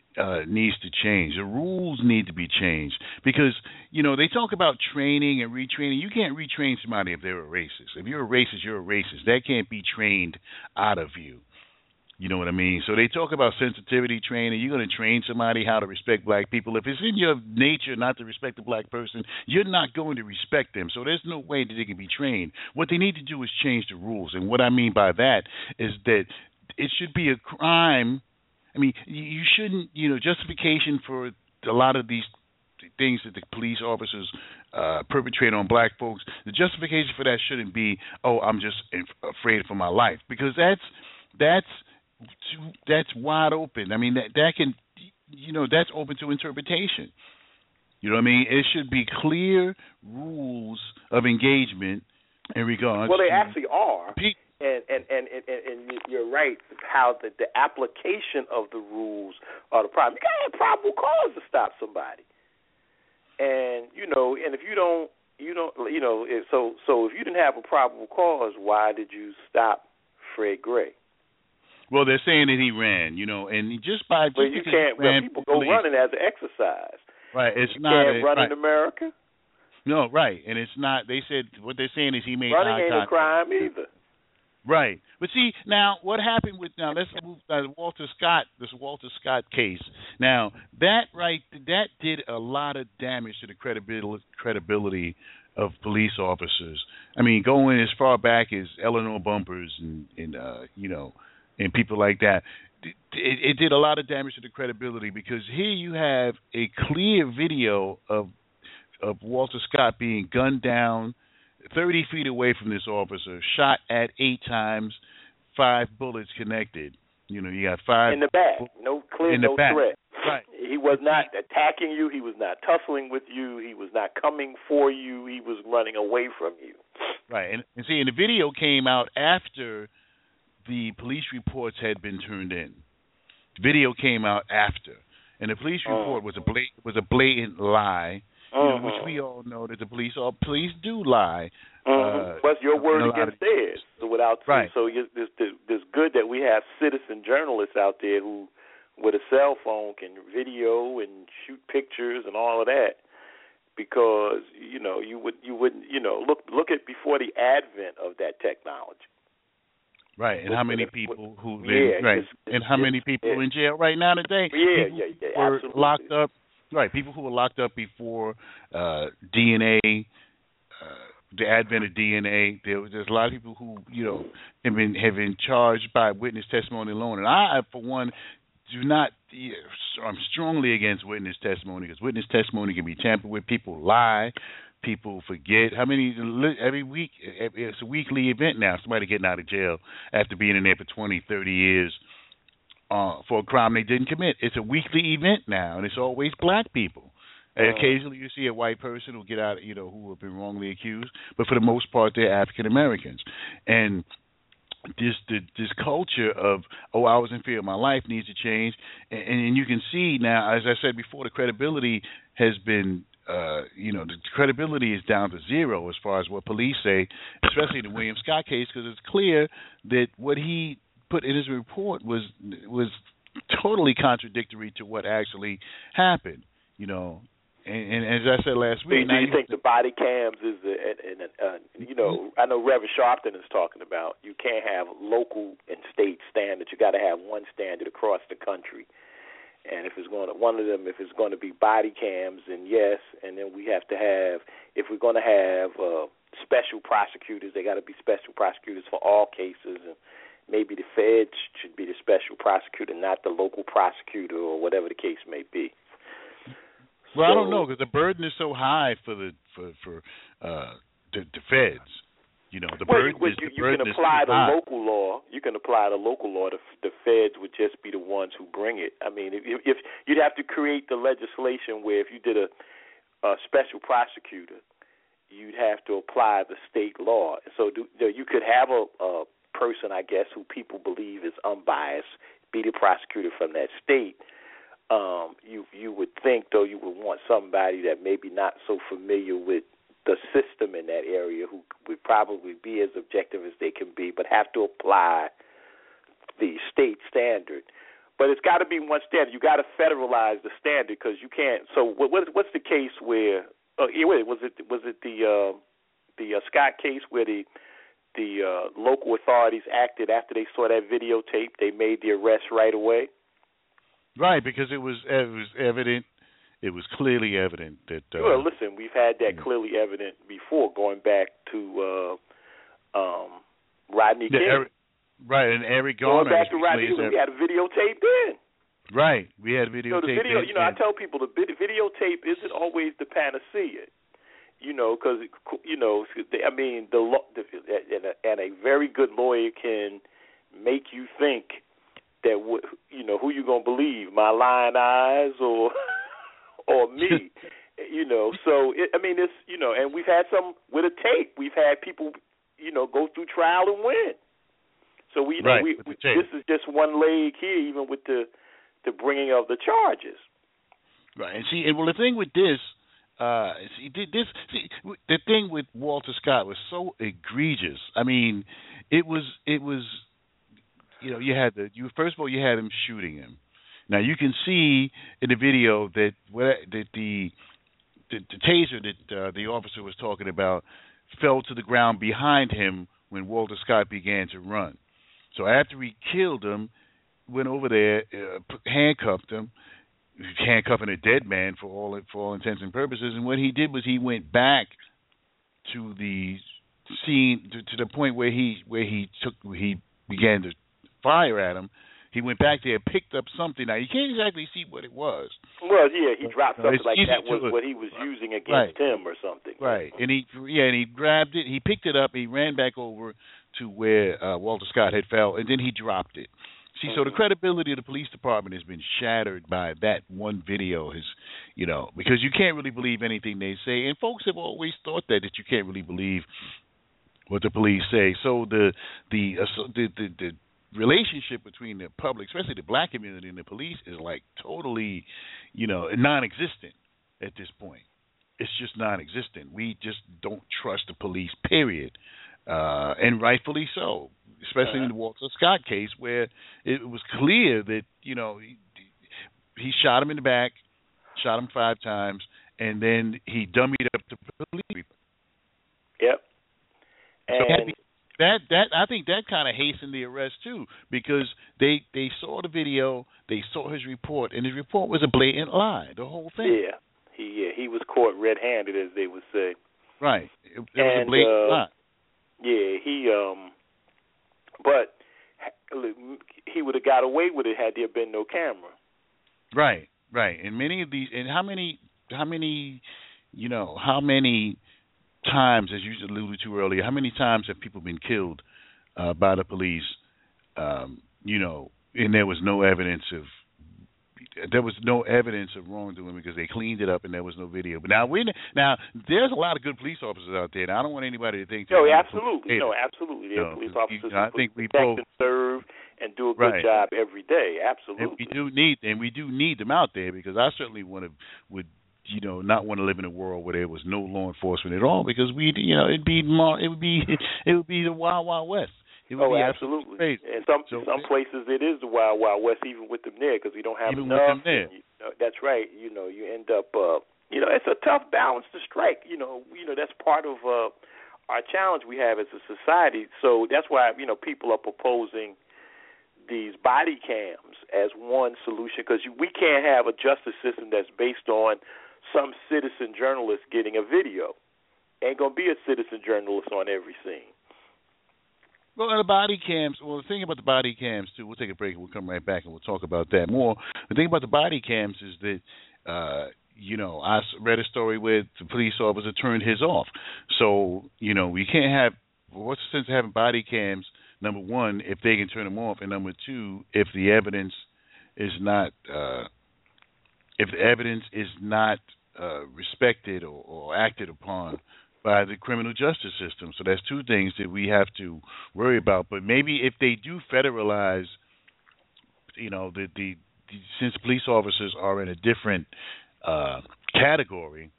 uh, needs to change. The rules need to be changed because, you know, they talk about training and retraining. You can't retrain somebody if they're a racist. If you're a racist, you're a racist. That can't be trained out of you. You know what I mean? So they talk about sensitivity training. You're going to train somebody how to respect black people. If it's in your nature not to respect a black person, you're not going to respect them. So there's no way that they can be trained. What they need to do is change the rules. And what I mean by that is that it should be a crime. I mean, you shouldn't, you know, justification for a lot of these things that the police officers uh, perpetrate on black folks, the justification for that shouldn't be, oh, I'm just afraid for my life. Because that's, that's, that's wide open. I mean, that that can, you know, that's open to interpretation. You know what I mean? It should be clear rules of engagement in regards. Well, they to actually are, pe- and, and and and and you're right. How the the application of the rules are the problem. You gotta have probable cause to stop somebody, and you know, and if you don't, you don't, you know, if, so so if you didn't have a probable cause, why did you stop Fred Gray? Well, they're saying that he ran, you know, and just by just well, you can't. Well, people go police, running as an exercise. Right, it's you not. Can't a, run right. in America. No, right, and it's not. They said what they're saying is he made running eye ain't contact. a crime either. Right, but see now what happened with now let's move uh, Walter Scott. This Walter Scott case. Now that right, that did a lot of damage to the credibility credibility of police officers. I mean, going as far back as Eleanor Bumpers and and uh, you know. and people like that, it, it did a lot of damage to the credibility because here you have a clear video of of Walter Scott being gunned down thirty feet away from this officer, shot at eight times, five bullets connected. You know, you got five. In the back. No clear, in the no back. threat. Right. He was not attacking you. He was not tussling with you. He was not coming for you. He was running away from you. Right. And, and see, and the video came out after the police reports had been turned in. The video came out after, and the police report was a blat- was a blatant lie, you know, which we all know that the police all police do lie. Mm-hmm. Uh, What's your word against of, theirs? So without right. so you, it's, it's good that we have citizen journalists out there who, with a cell phone, can video and shoot pictures and all of that. Because you know you would you wouldn't you know look look at before the advent of that technology. Right, and how many people who yeah, been, right, it's, it's, and how many people yeah. in jail right now today? Yeah, people yeah, yeah, were absolutely. locked up. Right, people who were locked up before uh, D N A, uh, the advent of D N A. There was there's a lot of people who you know have been have been charged by witness testimony alone, and I, for one, do not. I'm strongly against witness testimony because witness testimony can be tampered with. People lie. People forget. How many every week? It's a weekly event now. Somebody getting out of jail after being in there for twenty, thirty years uh, for a crime they didn't commit. It's a weekly event now, and it's always black people. And occasionally you see a white person who get out, you know, who have been wrongly accused, but for the most part they're African Americans. And this the, this culture of, oh, I was in fear of my life needs to change. And, and you can see now, as I said before, the credibility has been Uh, you know, the credibility is down to zero as far as what police say, especially the William Scott case, because it's clear that what he put in his report was was totally contradictory to what actually happened. You know, and, and as I said last week, do you, you think the body cams is, a, and, and, uh, you know, I know Reverend Sharpton is talking about you can't have local and state standards. You got to have one standard across the country. And if it's going to, one of them, if it's going to be body cams, then yes. And then we have to have, if we're going to have uh, special prosecutors, they got to be special prosecutors for all cases. And maybe the feds should be the special prosecutor, not the local prosecutor or whatever the case may be. Well, so, I don't know because the burden is so high for the for for uh, the, the feds. You know, the well, burden well, is you, the you burden can is apply the high. local law. You can apply the local law. The, the feds would just be the ones who bring it. I mean, if, if you'd have to create the legislation where if you did a, a special prosecutor, you'd have to apply the state law. So do, you could have a, a person, I guess, who people believe is unbiased, be the prosecutor from that state. Um, you you would think, though, you would want somebody that maybe not so familiar with the system in that area who would probably be as objective as they can be, but have to apply the state standard. but it's got to be one standard. You got to federalize the standard because you can't. So what, what what's the case where? Oh, yeah, wait, was it was it the uh, the uh, Scott case where the the uh, local authorities acted after they saw that videotape? They made the arrest right away. Right, because it was it was evident. It was clearly evident that. Uh, well, listen, we've had that clearly evident before, going back to uh, um, Rodney King. Yeah, Eric, right, and Eric Garner. Going back to Rodney King, we had a videotape then. Right, we had videotape. You know, the video. then, You know, I tell people the videotape isn't always the panacea. You know, because you know, I mean, the, the and, a, and a very good lawyer can make you think that you know who you gonna believe, my lying eyes or. Or me, you know. So it, I mean, it's you know, and we've had some with a tape. We've had people, you know, go through trial and win. So we, you know, right, we, we this is just one leg here, even with the the bringing of the charges. Right, and see, and well, the thing with this, uh, see, this, see, the thing with Walter Scott was so egregious. I mean, it was, it was, you know, you had the, you first of all, you had him shooting him. Now you can see in the video that that the the, the taser that uh, the officer was talking about fell to the ground behind him when Walter Scott began to run. So after he killed him, went over there, uh, handcuffed him, handcuffing a dead man for all for all intents and purposes. And what he did was he went back to the scene to, to the point where he where he took he began to fire at him. He went back there, picked up something. Now, you can't exactly see what it was. Well, yeah, he dropped uh, something like that was what he was using against right. him or something. Right, and he yeah, and he grabbed it. He picked it up. He ran back over to where uh, Walter Scott had fell, and then he dropped it. See, mm-hmm. So the credibility of the police department has been shattered by that one video. His, you know, because you can't really believe anything they say, and folks have always thought that that you can't really believe what the police say. So the the uh, so the, the the relationship between the public, especially the black community, and the police is like totally, you know, non-existent at this point. It's just non-existent. We just don't trust the police, period, uh, and rightfully so, especially uh-huh. in the Walter Scott case where it was clear that, you know, he, he shot him in the back, shot him five times, and then he dummied up the police. Yep. And... So That that I think that kind of hastened the arrest too, because they they saw the video, they saw his report, and his report was a blatant lie. The whole thing. Yeah, he yeah he was caught red-handed, as they would say. Right. It, it and, was a blatant uh, lie. Yeah, he um, but he would have got away with it had there been no camera. Right, right. And many of these, and how many, how many, you know, how many. times, as you alluded to earlier, how many times have people been killed uh, by the police, um, you know, and there was no evidence of there was no evidence of wrongdoing because they cleaned it up and there was no video. But now we now there's a lot of good police officers out there, and I don't want anybody to think. No, absolutely, no, absolutely. There are no, police officers I who think we protect both and serve and do a good right. job every day. Absolutely, and we do need and we do need them out there because I certainly want to would. You know, not want to live in a world where there was no law enforcement at all, because we, you know, it'd be more, it would be, it would be the Wild Wild West. It would oh, be absolutely. Crazy. And some so, some places it is the Wild Wild West, even with them there, because we don't have even enough. With them there. You know, that's right. You know, you end up, uh, you know, it's a tough balance to strike. You know, you know that's part of uh, our challenge we have as a society. So that's why you know people are proposing these body cams as one solution, because we can't have a justice system that's based on some citizen journalist getting a video. Ain't going to be a citizen journalist on every scene. Well, the body cams, well, the thing about the body cams, too, we'll take a break and we'll come right back and we'll talk about that more. The thing about the body cams is that, uh, you know, I read a story where the police officer turned his off. So, you know, we can't have, what's the sense of having body cams, number one, if they can turn them off, and number two, if the evidence is not, uh, if the evidence is not uh, respected or, or acted upon by the criminal justice system. So that's two things that we have to worry about. But maybe if they do federalize, you know, the, the, the since police officers are in a different uh, category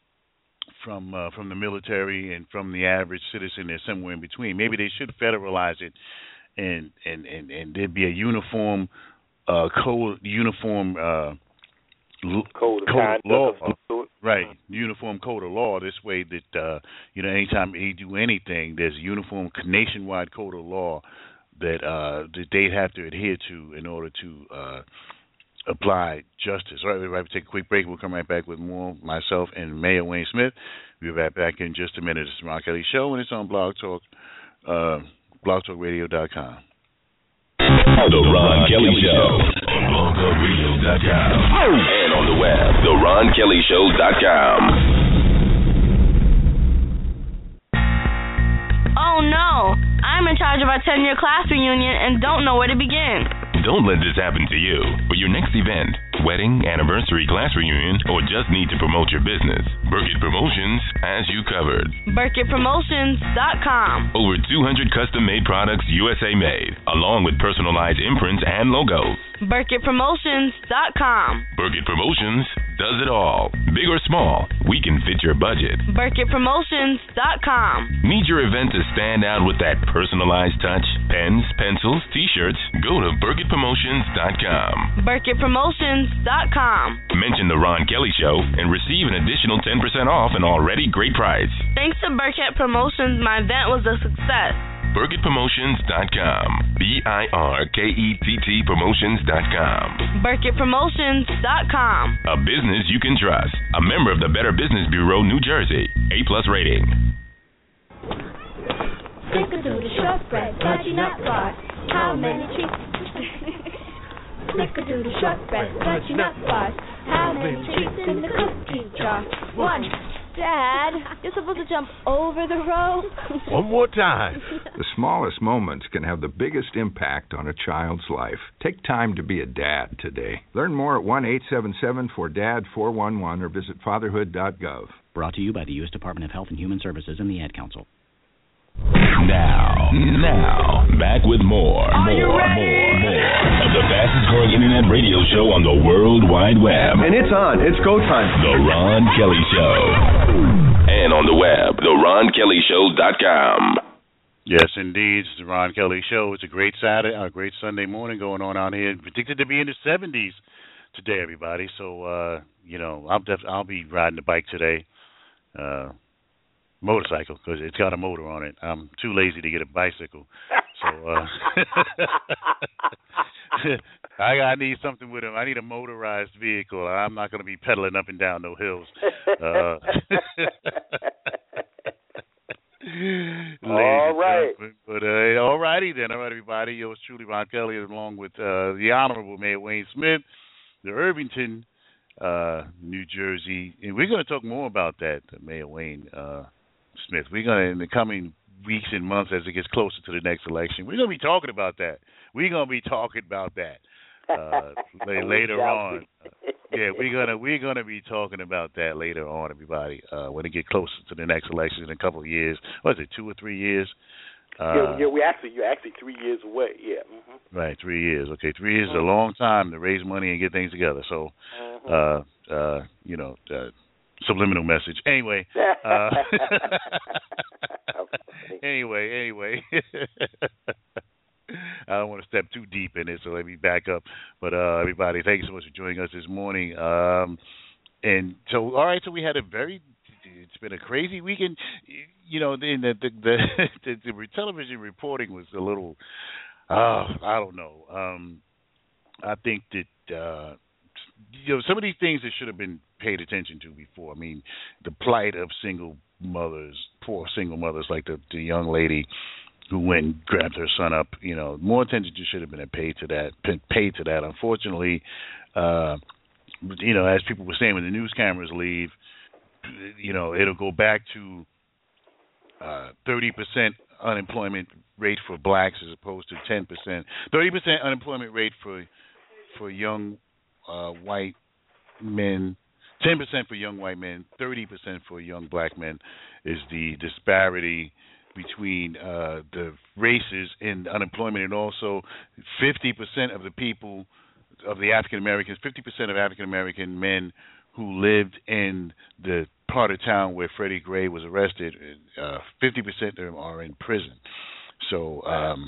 from uh, from the military and from the average citizen, they're somewhere in between. Maybe they should federalize it, and and and, and there'd be a uniform uh, code uniform uh, code of, code of law, right? Uh-huh. Uniform code of law. This way that uh, you know, anytime they do anything, there's a uniform nationwide code of law that uh, that they have to adhere to in order to uh, apply justice. All right, we're about to take a quick break. We'll come right back with more. Myself and Mayor Wayne Smith. We'll be right back in just a minute. It's the Ron Kelly Show, and it's on Blog Talk, uh, blog talk radio dot com. The Ron Kelly Show on blog talk radio dot com and on the web, the ron kelly show dot com. Oh no, I'm in charge of our ten-year class reunion and don't know where to begin. Don't let this happen to you. For your next event, wedding, anniversary, class reunion, or just need to promote your business, Burkett Promotions has you covered. Burkett Promotions dot com. Over two hundred custom-made products U S A made, along with personalized imprints and logos. Burkett Promotions dot com. Burkett Promotions does it all. Big or small, we can fit your budget. Burkett Promotions dot com. Need your event to stand out with that personalized touch? Pens, pencils, t-shirts? Go to Burkett Promotions dot com. Burkett Promotions dot com. Mention the Ron Kelly Show and receive an additional ten percent off an already great price. Thanks to Burkett Promotions, my event was a success. Burkett Promotions dot com. B I R K E T T Promotions dot com. Burkett Promotions dot com. A business you can trust. A member of the Better Business Bureau, New Jersey. A plus rating. Snickerdoodle shortbread, fudgy nut bar. How many treats? Snickerdoodle shortbread, fudgy nut bars. How many treats in the cookie jar? One. Dad, you're supposed to jump over the rope. One more time. The smallest moments can have the biggest impact on a child's life. Take time to be a dad today. Learn more at one eight seven seven four D A D four one one or visit fatherhood dot gov. Brought to you by the U S Department of Health and Human Services and the Ad Council. Now, now, back with more, Are more, you ready? more, more of the fastest growing internet radio show on the World Wide Web. And it's on. It's go time. The Ron Kelly Show. And on the web, the ron kelly show dot com. Yes, indeed. It's the Ron Kelly Show. It's a great Saturday, a great Sunday morning going on out here. Predicted to be in the seventies today, everybody. So, uh, you know, I'll, def- I'll be riding the bike today. Uh, motorcycle, because it's got a motor on it. I'm too lazy to get a bicycle. So, uh, I, I need something with him. I need a motorized vehicle. I'm not going to be pedaling up and down no hills. Uh, all right. But uh, all righty then. All right, everybody. Yours truly, Ron Kelly, along with uh, the Honorable Mayor Wayne Smith, the Irvington, uh, New Jersey. And we're going to talk more about that, Mayor Wayne uh, Smith. We're going to, in the coming weeks and months as it gets closer to the next election, we're going to be talking about that. We're going to be talking about that. Uh, later on, uh, yeah, we're gonna we're gonna be talking about that later on, everybody. Uh, when it get closer to the next election in a couple of years, what is it, two or three years? Uh, yeah, yeah, we actually you're actually three years away. Yeah. Mm-hmm. Right, three years. Okay, three years mm-hmm. is a long time to raise money and get things together. So, mm-hmm. uh, uh, you know, uh, subliminal message. Anyway. Uh, anyway, anyway. I don't want to step too deep in it, so let me back up. But uh, everybody, thank you so much for joining us this morning. Um, and so, all right, so we had a very, it's been a crazy weekend. You know, the the the, the, the television reporting was a little, uh, I don't know. Um, I think that uh, you know some of these things that should have been paid attention to before. I mean, the plight of single mothers, poor single mothers, like the the young lady who went and grabbed her son up. You know, more attention just should have been paid to that. Paid to that. Unfortunately, uh, you know, as people were saying, when the news cameras leave, you know, it'll go back to uh, thirty percent unemployment rate for blacks as opposed to ten percent. thirty percent unemployment rate for for young uh, white men. ten percent for young white men. thirty percent for young black men is the disparity between uh, the races in unemployment, and also fifty percent of the people, of the African Americans, fifty percent of African American men who lived in the part of town where Freddie Gray was arrested, uh, fifty percent of them are in prison. So, um,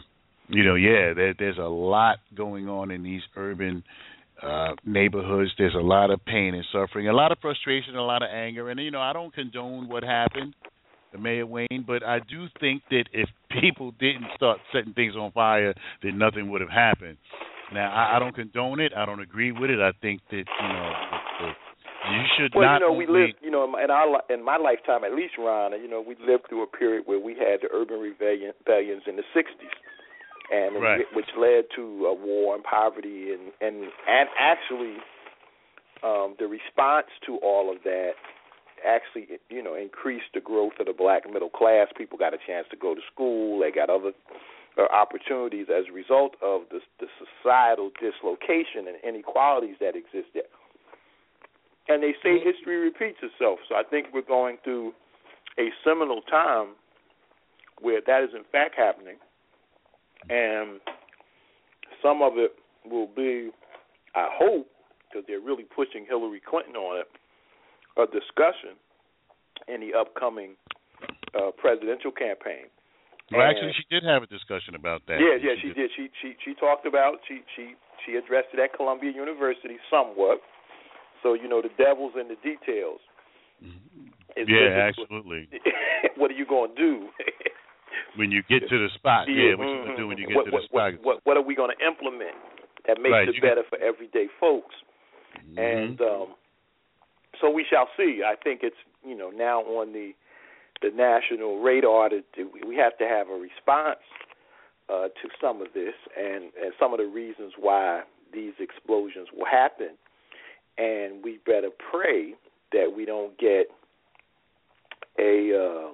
You know, yeah, there, there's a lot going on in these urban uh, neighborhoods. There's a lot of pain and suffering, a lot of frustration, a lot of anger. And, you know, I don't condone what happened to Mayor Wayne, but I do think that if people didn't start setting things on fire, then nothing would have happened. Now, I, I don't condone it. I don't agree with it. I think that, you know, the, the, you should well, not. Well, you know, we only... lived, you know, in our in my lifetime, at least, Ron, you know, we lived through a period where we had the urban rebellion, rebellions in the sixties, and right. which led to a war and poverty, and and and actually, um, the response to all of that actually, you know, increased the growth of the black middle class. People got a chance to go to school. They got other uh, opportunities as a result of the, the societal dislocation and inequalities that exist there. And they say history repeats itself. So I think we're going through a seminal time where that is in fact happening. And some of it will be, I hope, because they're really pushing Hillary Clinton on it, a discussion in the upcoming uh, presidential campaign. Well, and actually, she did have a discussion about that. Yeah, yeah, she, she did. did. She she she talked about she she she addressed it at Columbia University somewhat. So you know the devil's in the details. It's yeah, absolutely. What are you going to do when you get to the spot? Yeah, yeah what mm-hmm. you going to do when you get what, to the what, spot? What, what, what are we going to implement that makes right, it better can... for everyday folks? Mm-hmm. And um, so we shall see. I think it's you know now on the the national radar to, to we have to have a response uh, to some of this and, and some of the reasons why these explosions will happen. And we better pray that we don't get a um,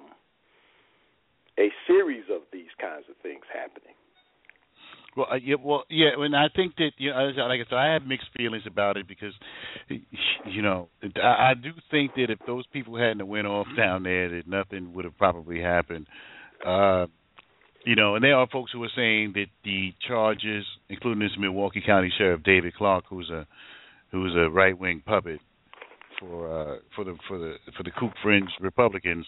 a series of these kinds of things happening. Well, uh, yeah, well, yeah, and I think that you know, like I said, I have mixed feelings about it because, you know, I, I do think that if those people hadn't went off down there, that nothing would have probably happened. Uh, you know, and there are folks who are saying that the charges, including this Milwaukee County Sheriff David Clark, who's a who's a right wing puppet for uh, for the for the for the Kook fringe Republicans,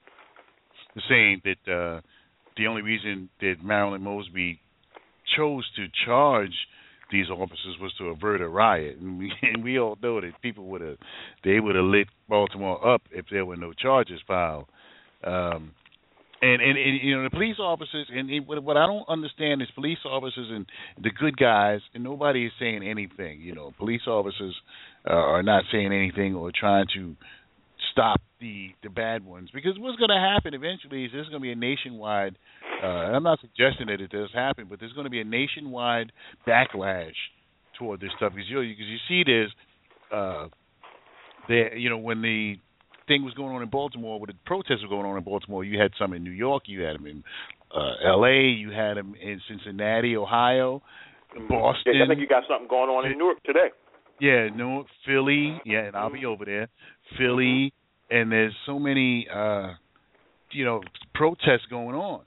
saying that uh, the only reason that Marilyn Mosby chose to charge these officers was to avert a riot, and we, and we all know that people would have they would have lit Baltimore up if there were no charges filed. Um, and, and and you know the police officers, and it, what I don't understand is police officers and the good guys, and nobody is saying anything. You know, police officers uh, are not saying anything or trying to stop the the bad ones, because what's going to happen eventually is there's going to be a nationwide. Uh, and I'm not suggesting that it does happen, but there's going to be a nationwide backlash toward this stuff. Because you, because you see this, uh, there, you know, when the thing was going on in Baltimore, when the protests were going on in Baltimore, you had some in New York, you had them in uh, L A, you had them in Cincinnati, Ohio, Boston. Yeah, I think you got something going on in Newark today. Yeah, Newark, Philly, yeah, and I'll be over there. Philly, and there's so many, uh, you know, protests going on.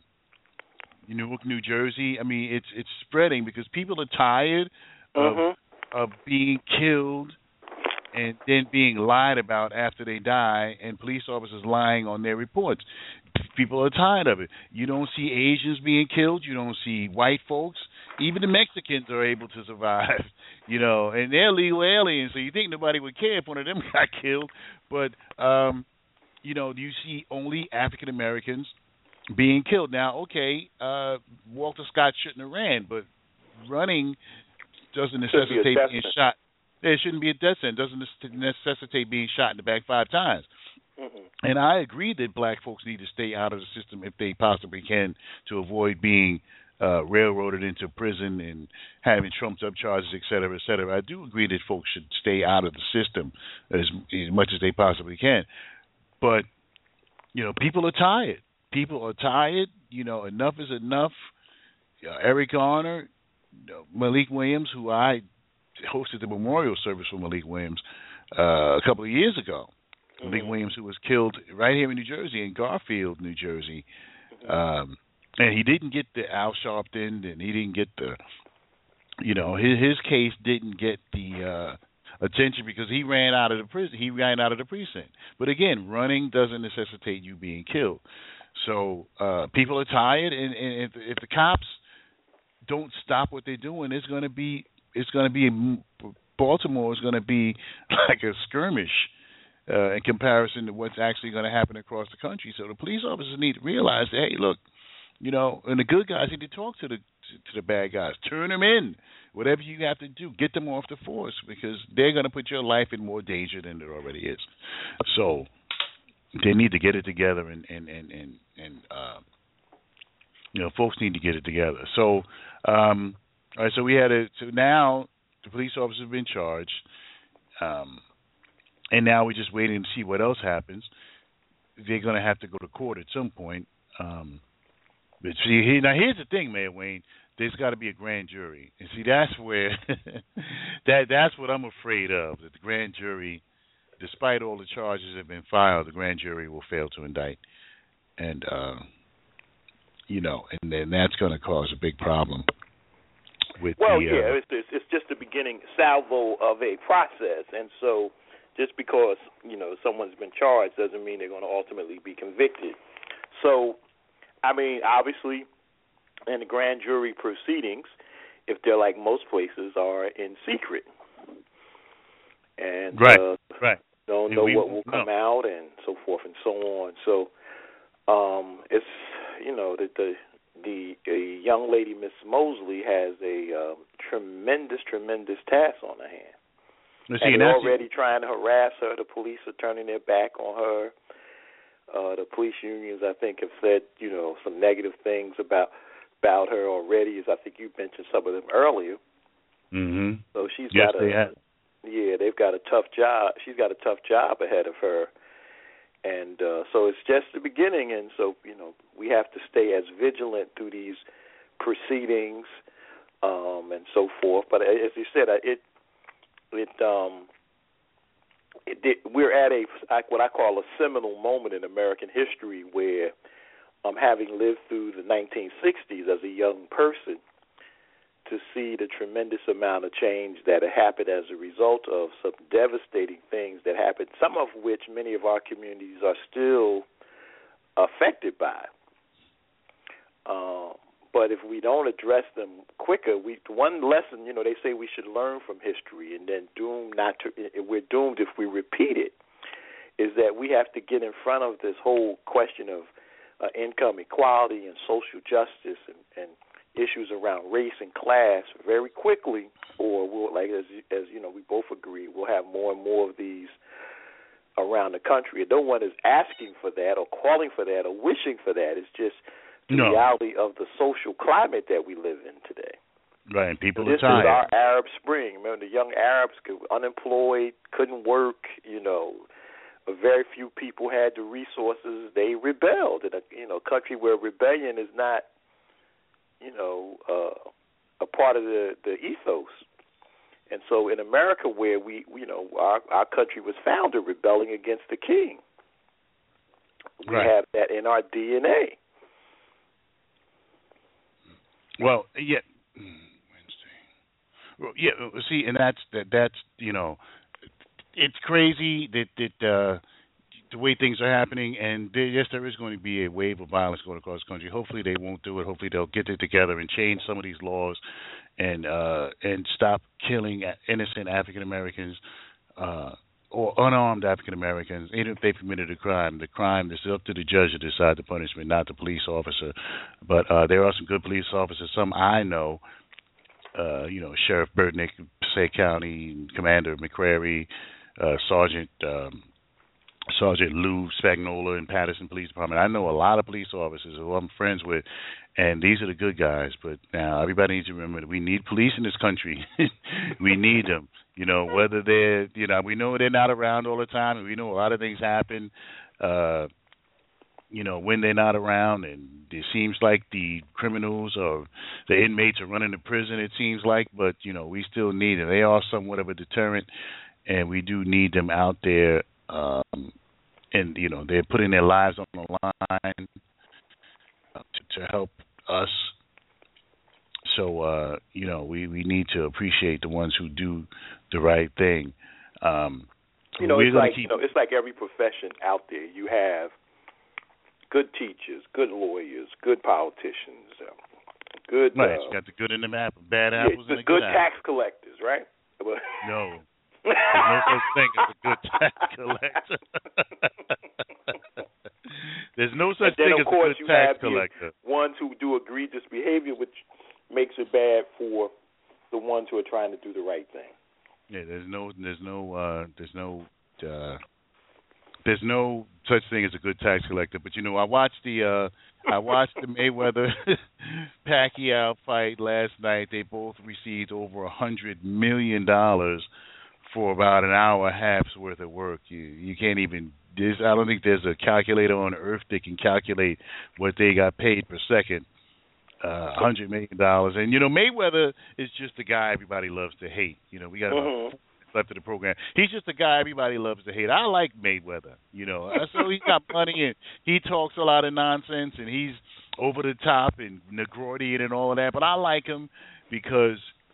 Newark, New Jersey. I mean, it's it's spreading because people are tired of mm-hmm. of being killed and then being lied about after they die, and police officers lying on their reports. People are tired of it. You don't see Asians being killed. You don't see white folks. Even the Mexicans are able to survive, you know, and they're legal aliens, so you think nobody would care if one of them got killed. But, um, you know, you see only African Americans being killed. Now, okay, uh, Walter Scott shouldn't have ran, but running doesn't necessitate be being shot. There shouldn't be a death sentence. Doesn't necessitate being shot in the back five times. Mm-hmm. And I agree that black folks need to stay out of the system if they possibly can to avoid being uh, railroaded into prison and having trumped up charges, et cetera, et cetera. I do agree that folks should stay out of the system as, as much as they possibly can. But, you know, people are tired. People are tired. You know, enough is enough. Uh, Eric Garner, uh, Malik Williams, who I hosted the memorial service for Malik Williams uh, a couple of years ago. Mm-hmm. Malik Williams, who was killed right here in New Jersey, in Garfield, New Jersey. Mm-hmm. Um, and he didn't get the Al Sharpton, and he didn't get the, you know, his, his case didn't get the uh, attention because he ran out of the prison. He ran out of the precinct. But again, running doesn't necessitate you being killed. So uh, people are tired, and, and if, if the cops don't stop what they're doing, it's going to be it's going to be Baltimore is going to be like a skirmish uh, in comparison to what's actually going to happen across the country. So the police officers need to realize that, hey, look, you know, and the good guys need to talk to the to the bad guys, turn them in, whatever you have to do, get them off the force, because they're going to put your life in more danger than it already is. So they need to get it together, and and and and, and uh, you know, folks need to get it together. So, um, all right, so we had a so now the police officers have been charged, um, and now we're just waiting to see what else happens. They're going to have to go to court at some point. Um, but see, now here's the thing, Mayor Wayne. There's got to be a grand jury, and see, that's where that that's what I'm afraid of. That the grand jury, despite all the charges that have been filed, the grand jury will fail to indict, and uh, you know, and then that's going to cause a big problem. With well, the, uh, yeah, it's, it's just the beginning salvo of a process, and so just because you know someone's been charged doesn't mean they're going to ultimately be convicted. So, I mean, obviously, in the grand jury proceedings, if they're like most places, are in secret, and right, uh, right, don't and know we, what will come no. out, and so forth and so on. So, um, it's you know that the the a young lady, Miss Mosley, has a um, tremendous, tremendous task on her hand. See, and and they're that's already trying to harass her. The police are turning their back on her. Uh, the police unions, I think, have said, you know, some negative things about about her already. As I think you mentioned some of them earlier. Mm-hmm. So she's yes, got a they have. yeah, they've got a tough job. She's got a tough job ahead of her, and uh, so it's just the beginning. And so you know, we have to stay as vigilant through these proceedings um, and so forth. But as you said, it it um. It did, we're at a what I call a seminal moment in American history where, um, having lived through the nineteen sixties as a young person, to see the tremendous amount of change that had happened as a result of some devastating things that happened, some of which many of our communities are still affected by. Um, But if we don't address them quicker, we one lesson, you know, they say we should learn from history, and then doom not to, we're doomed if we repeat it, is that we have to get in front of this whole question of uh, income equality and social justice and, and issues around race and class very quickly, or we'll, like as as you know, we both agree, we'll have more and more of these around the country. And no one is asking for that or calling for that or wishing for that. It's just the no. reality of the social climate that we live in today. Right, and people so are this tired. This is our Arab Spring. Remember, the young Arabs could unemployed, couldn't work. You know, very few people had the resources. They rebelled in a you know country where rebellion is not, you know, uh, a part of the, the ethos. And so, in America, where we, you know, our our country was founded rebelling against the king, we right. have that in our D N A. Well, yeah, Wednesday. Well, yeah. See, and that's that. That's you know, it's crazy that that uh, the way things are happening, and there, yes, there is going to be a wave of violence going across the country. Hopefully, they won't do it. Hopefully, they'll get it together and change some of these laws, and uh, and stop killing innocent African Americans. Uh, or unarmed African Americans, even if they committed a crime. The crime is up to the judge to decide the punishment, not the police officer. But uh, there are some good police officers. Some I know, uh, you know, Sheriff Burtnick, Passaic County, Commander McCrary, uh, Sergeant um, Sergeant Lou Spagnola in Patterson Police Department. I know a lot of police officers who I'm friends with, and these are the good guys. But now everybody needs to remember that we need police in this country. We need them. You know, whether they're, you know, we know they're not around all the time, and we know a lot of things happen, uh, you know, when they're not around, and it seems like the criminals or the inmates are running the prison, it seems like, but, you know, we still need them. They are somewhat of a deterrent, and we do need them out there, um, and, you know, they're putting their lives on the line uh, to, to help us. So, uh, you know, we, we need to appreciate the ones who do the right thing. Um, you know, it's like, keep... you know, it's like every profession out there. You have good teachers, good lawyers, good politicians, uh, Good. Right. Uh, you got the good and the bad, bad yeah, apples the and the good good tax apples. collectors, right? No. There's no such thing as a good tax collector. There's no such and then, thing of as course, a good you tax have collector. The ones who do egregious behavior, which makes it bad for the ones who are trying to do the right thing. Yeah, there's no, there's no, uh, there's no, uh, there's no such thing as a good tax collector. But you know, I watched the, uh, I watched the Mayweather Pacquiao fight last night. They both received over a hundred million dollars for about an hour and a half's worth of work. You, you can't even. There's, I don't think there's a calculator on earth that can calculate what they got paid per second. Uh, hundred million dollars, and you know Mayweather is just the guy everybody loves to hate. You know we got about mm-hmm. four minutes left of the program. He's just the guy everybody loves to hate. I like Mayweather. You know, so he's got money and he talks a lot of nonsense and he's over the top and Negroidian and all of that. But I like him because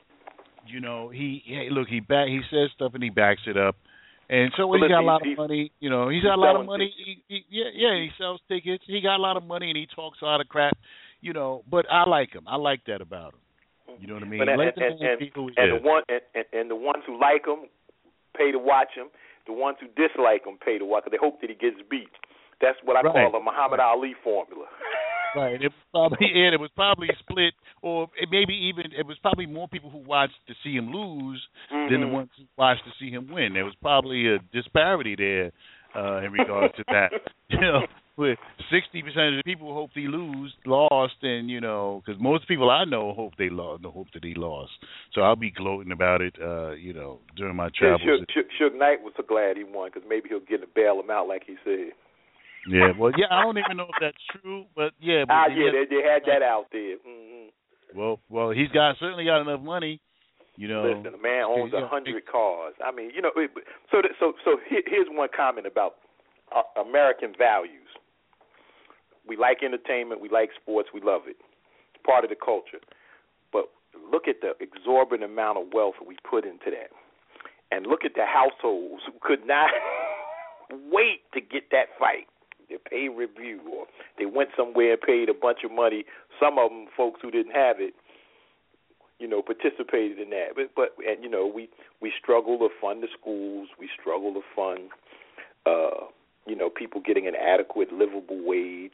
you know he hey, look he back he says stuff and he backs it up. And so when well, he got a lot of money, you know, he's got a lot of money. He, he, yeah, yeah, he sells tickets. He got a lot of money and he talks a lot of crap. You know, but I like him. I like that about him. You know what I mean? But, and, and, and, and, and the one and, and, and the ones who like him pay to watch him. The ones who dislike him pay to watch. Cause they hope that he gets beat. That's what I right. call the Muhammad right. Ali formula. Right. It was probably and it was probably split, or it maybe even it was probably more people who watched to see him lose mm-hmm. than the ones who watched to see him win. There was probably a disparity there uh, in regard to that. You know. With sixty percent of the people hope he lose, lost, and you know, because most people I know hope they lost, hope that he lost. So I'll be gloating about it, uh, you know, during my travels. Yeah, Suge, Suge Knight was so glad he won because maybe he'll get to bail him out like he said. Yeah, well, yeah, I don't even know if that's true, but yeah. But ah, yeah, yeah, they, they had that out there. Mm-hmm. Well, well, he's got certainly got enough money, you know. Listen, the man owns a hundred cars. I mean, you know, so so so here's one comment about uh, American values. We like entertainment. We like sports. We love it. It's part of the culture. But look at the exorbitant amount of wealth we put into that. And look at the households who could not wait to get that fight. They pay review or they went somewhere and paid a bunch of money. Some of them, folks who didn't have it, you know, participated in that. But, but and, you know, we, we struggle to fund the schools. We struggle to fund, uh, you know, people getting an adequate, livable wage.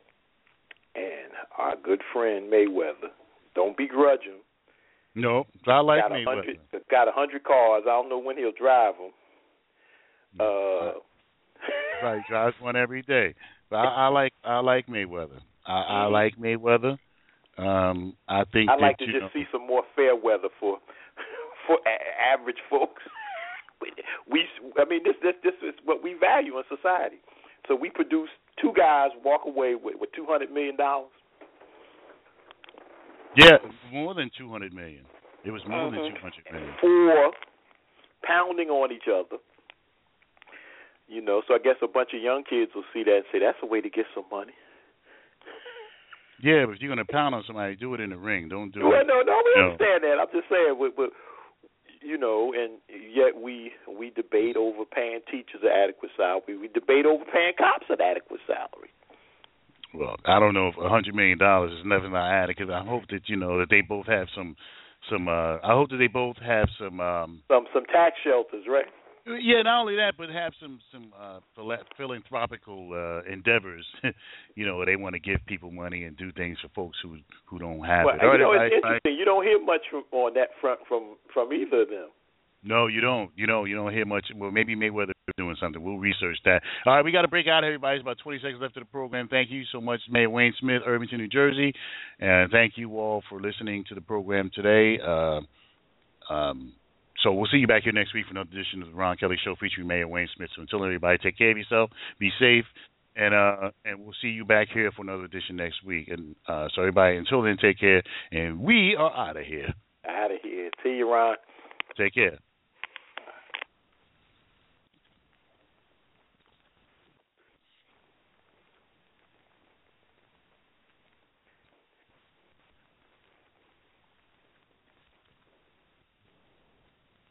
And our good friend Mayweather, don't begrudge him. No, I like got Mayweather. Got a hundred cars. I don't know when he'll drive them. Uh, right, drives one every day. But I, I like I like Mayweather. I, I like Mayweather. Um, I think I'd like that, to you just know, see some more fair weather for for a- average folks. we, I mean, this this this is what we value in society. So we produce two guys walk away with, with two hundred million dollars. Yeah, more than two hundred million. It was more mm-hmm. than two hundred million. For pounding on each other. You know, so I guess a bunch of young kids will see that and say, that's a way to get some money. Yeah, but if you're going to pound on somebody, do it in the ring. Don't do well, it. No, no, we no. understand that. I'm just saying, we, we, you know, and yet we we debate over paying teachers an adequate salary. We debate over paying cops an adequate salary. Well, I don't know if a hundred million dollars is nothing not adequate. I hope that you know that they both have some, some. Uh, I hope that they both have some. Um, some some tax shelters, right? Yeah, not only that, but have some some uh, philanthropical uh, endeavors. You know, they want to give people money and do things for folks who who don't have well, it. You know, right, it's interesting. Right. You don't hear much from, on that front from from either of them. No, you don't. You know, you don't hear much. Well, maybe Mayweather is doing something. We'll research that. All right, we got to break out, everybody. It's about twenty seconds left of the program. Thank you so much, Mayor Wayne Smith, Irvington, New Jersey, and thank you all for listening to the program today. Uh, um, so we'll see you back here next week for another edition of the Ron Kelly Show featuring Mayor Wayne Smith. So until then, everybody, take care of yourself, be safe, and uh, and we'll see you back here for another edition next week. And uh, so everybody, until then, take care, and we are out of here. Out of here. See you, Ron. Take care.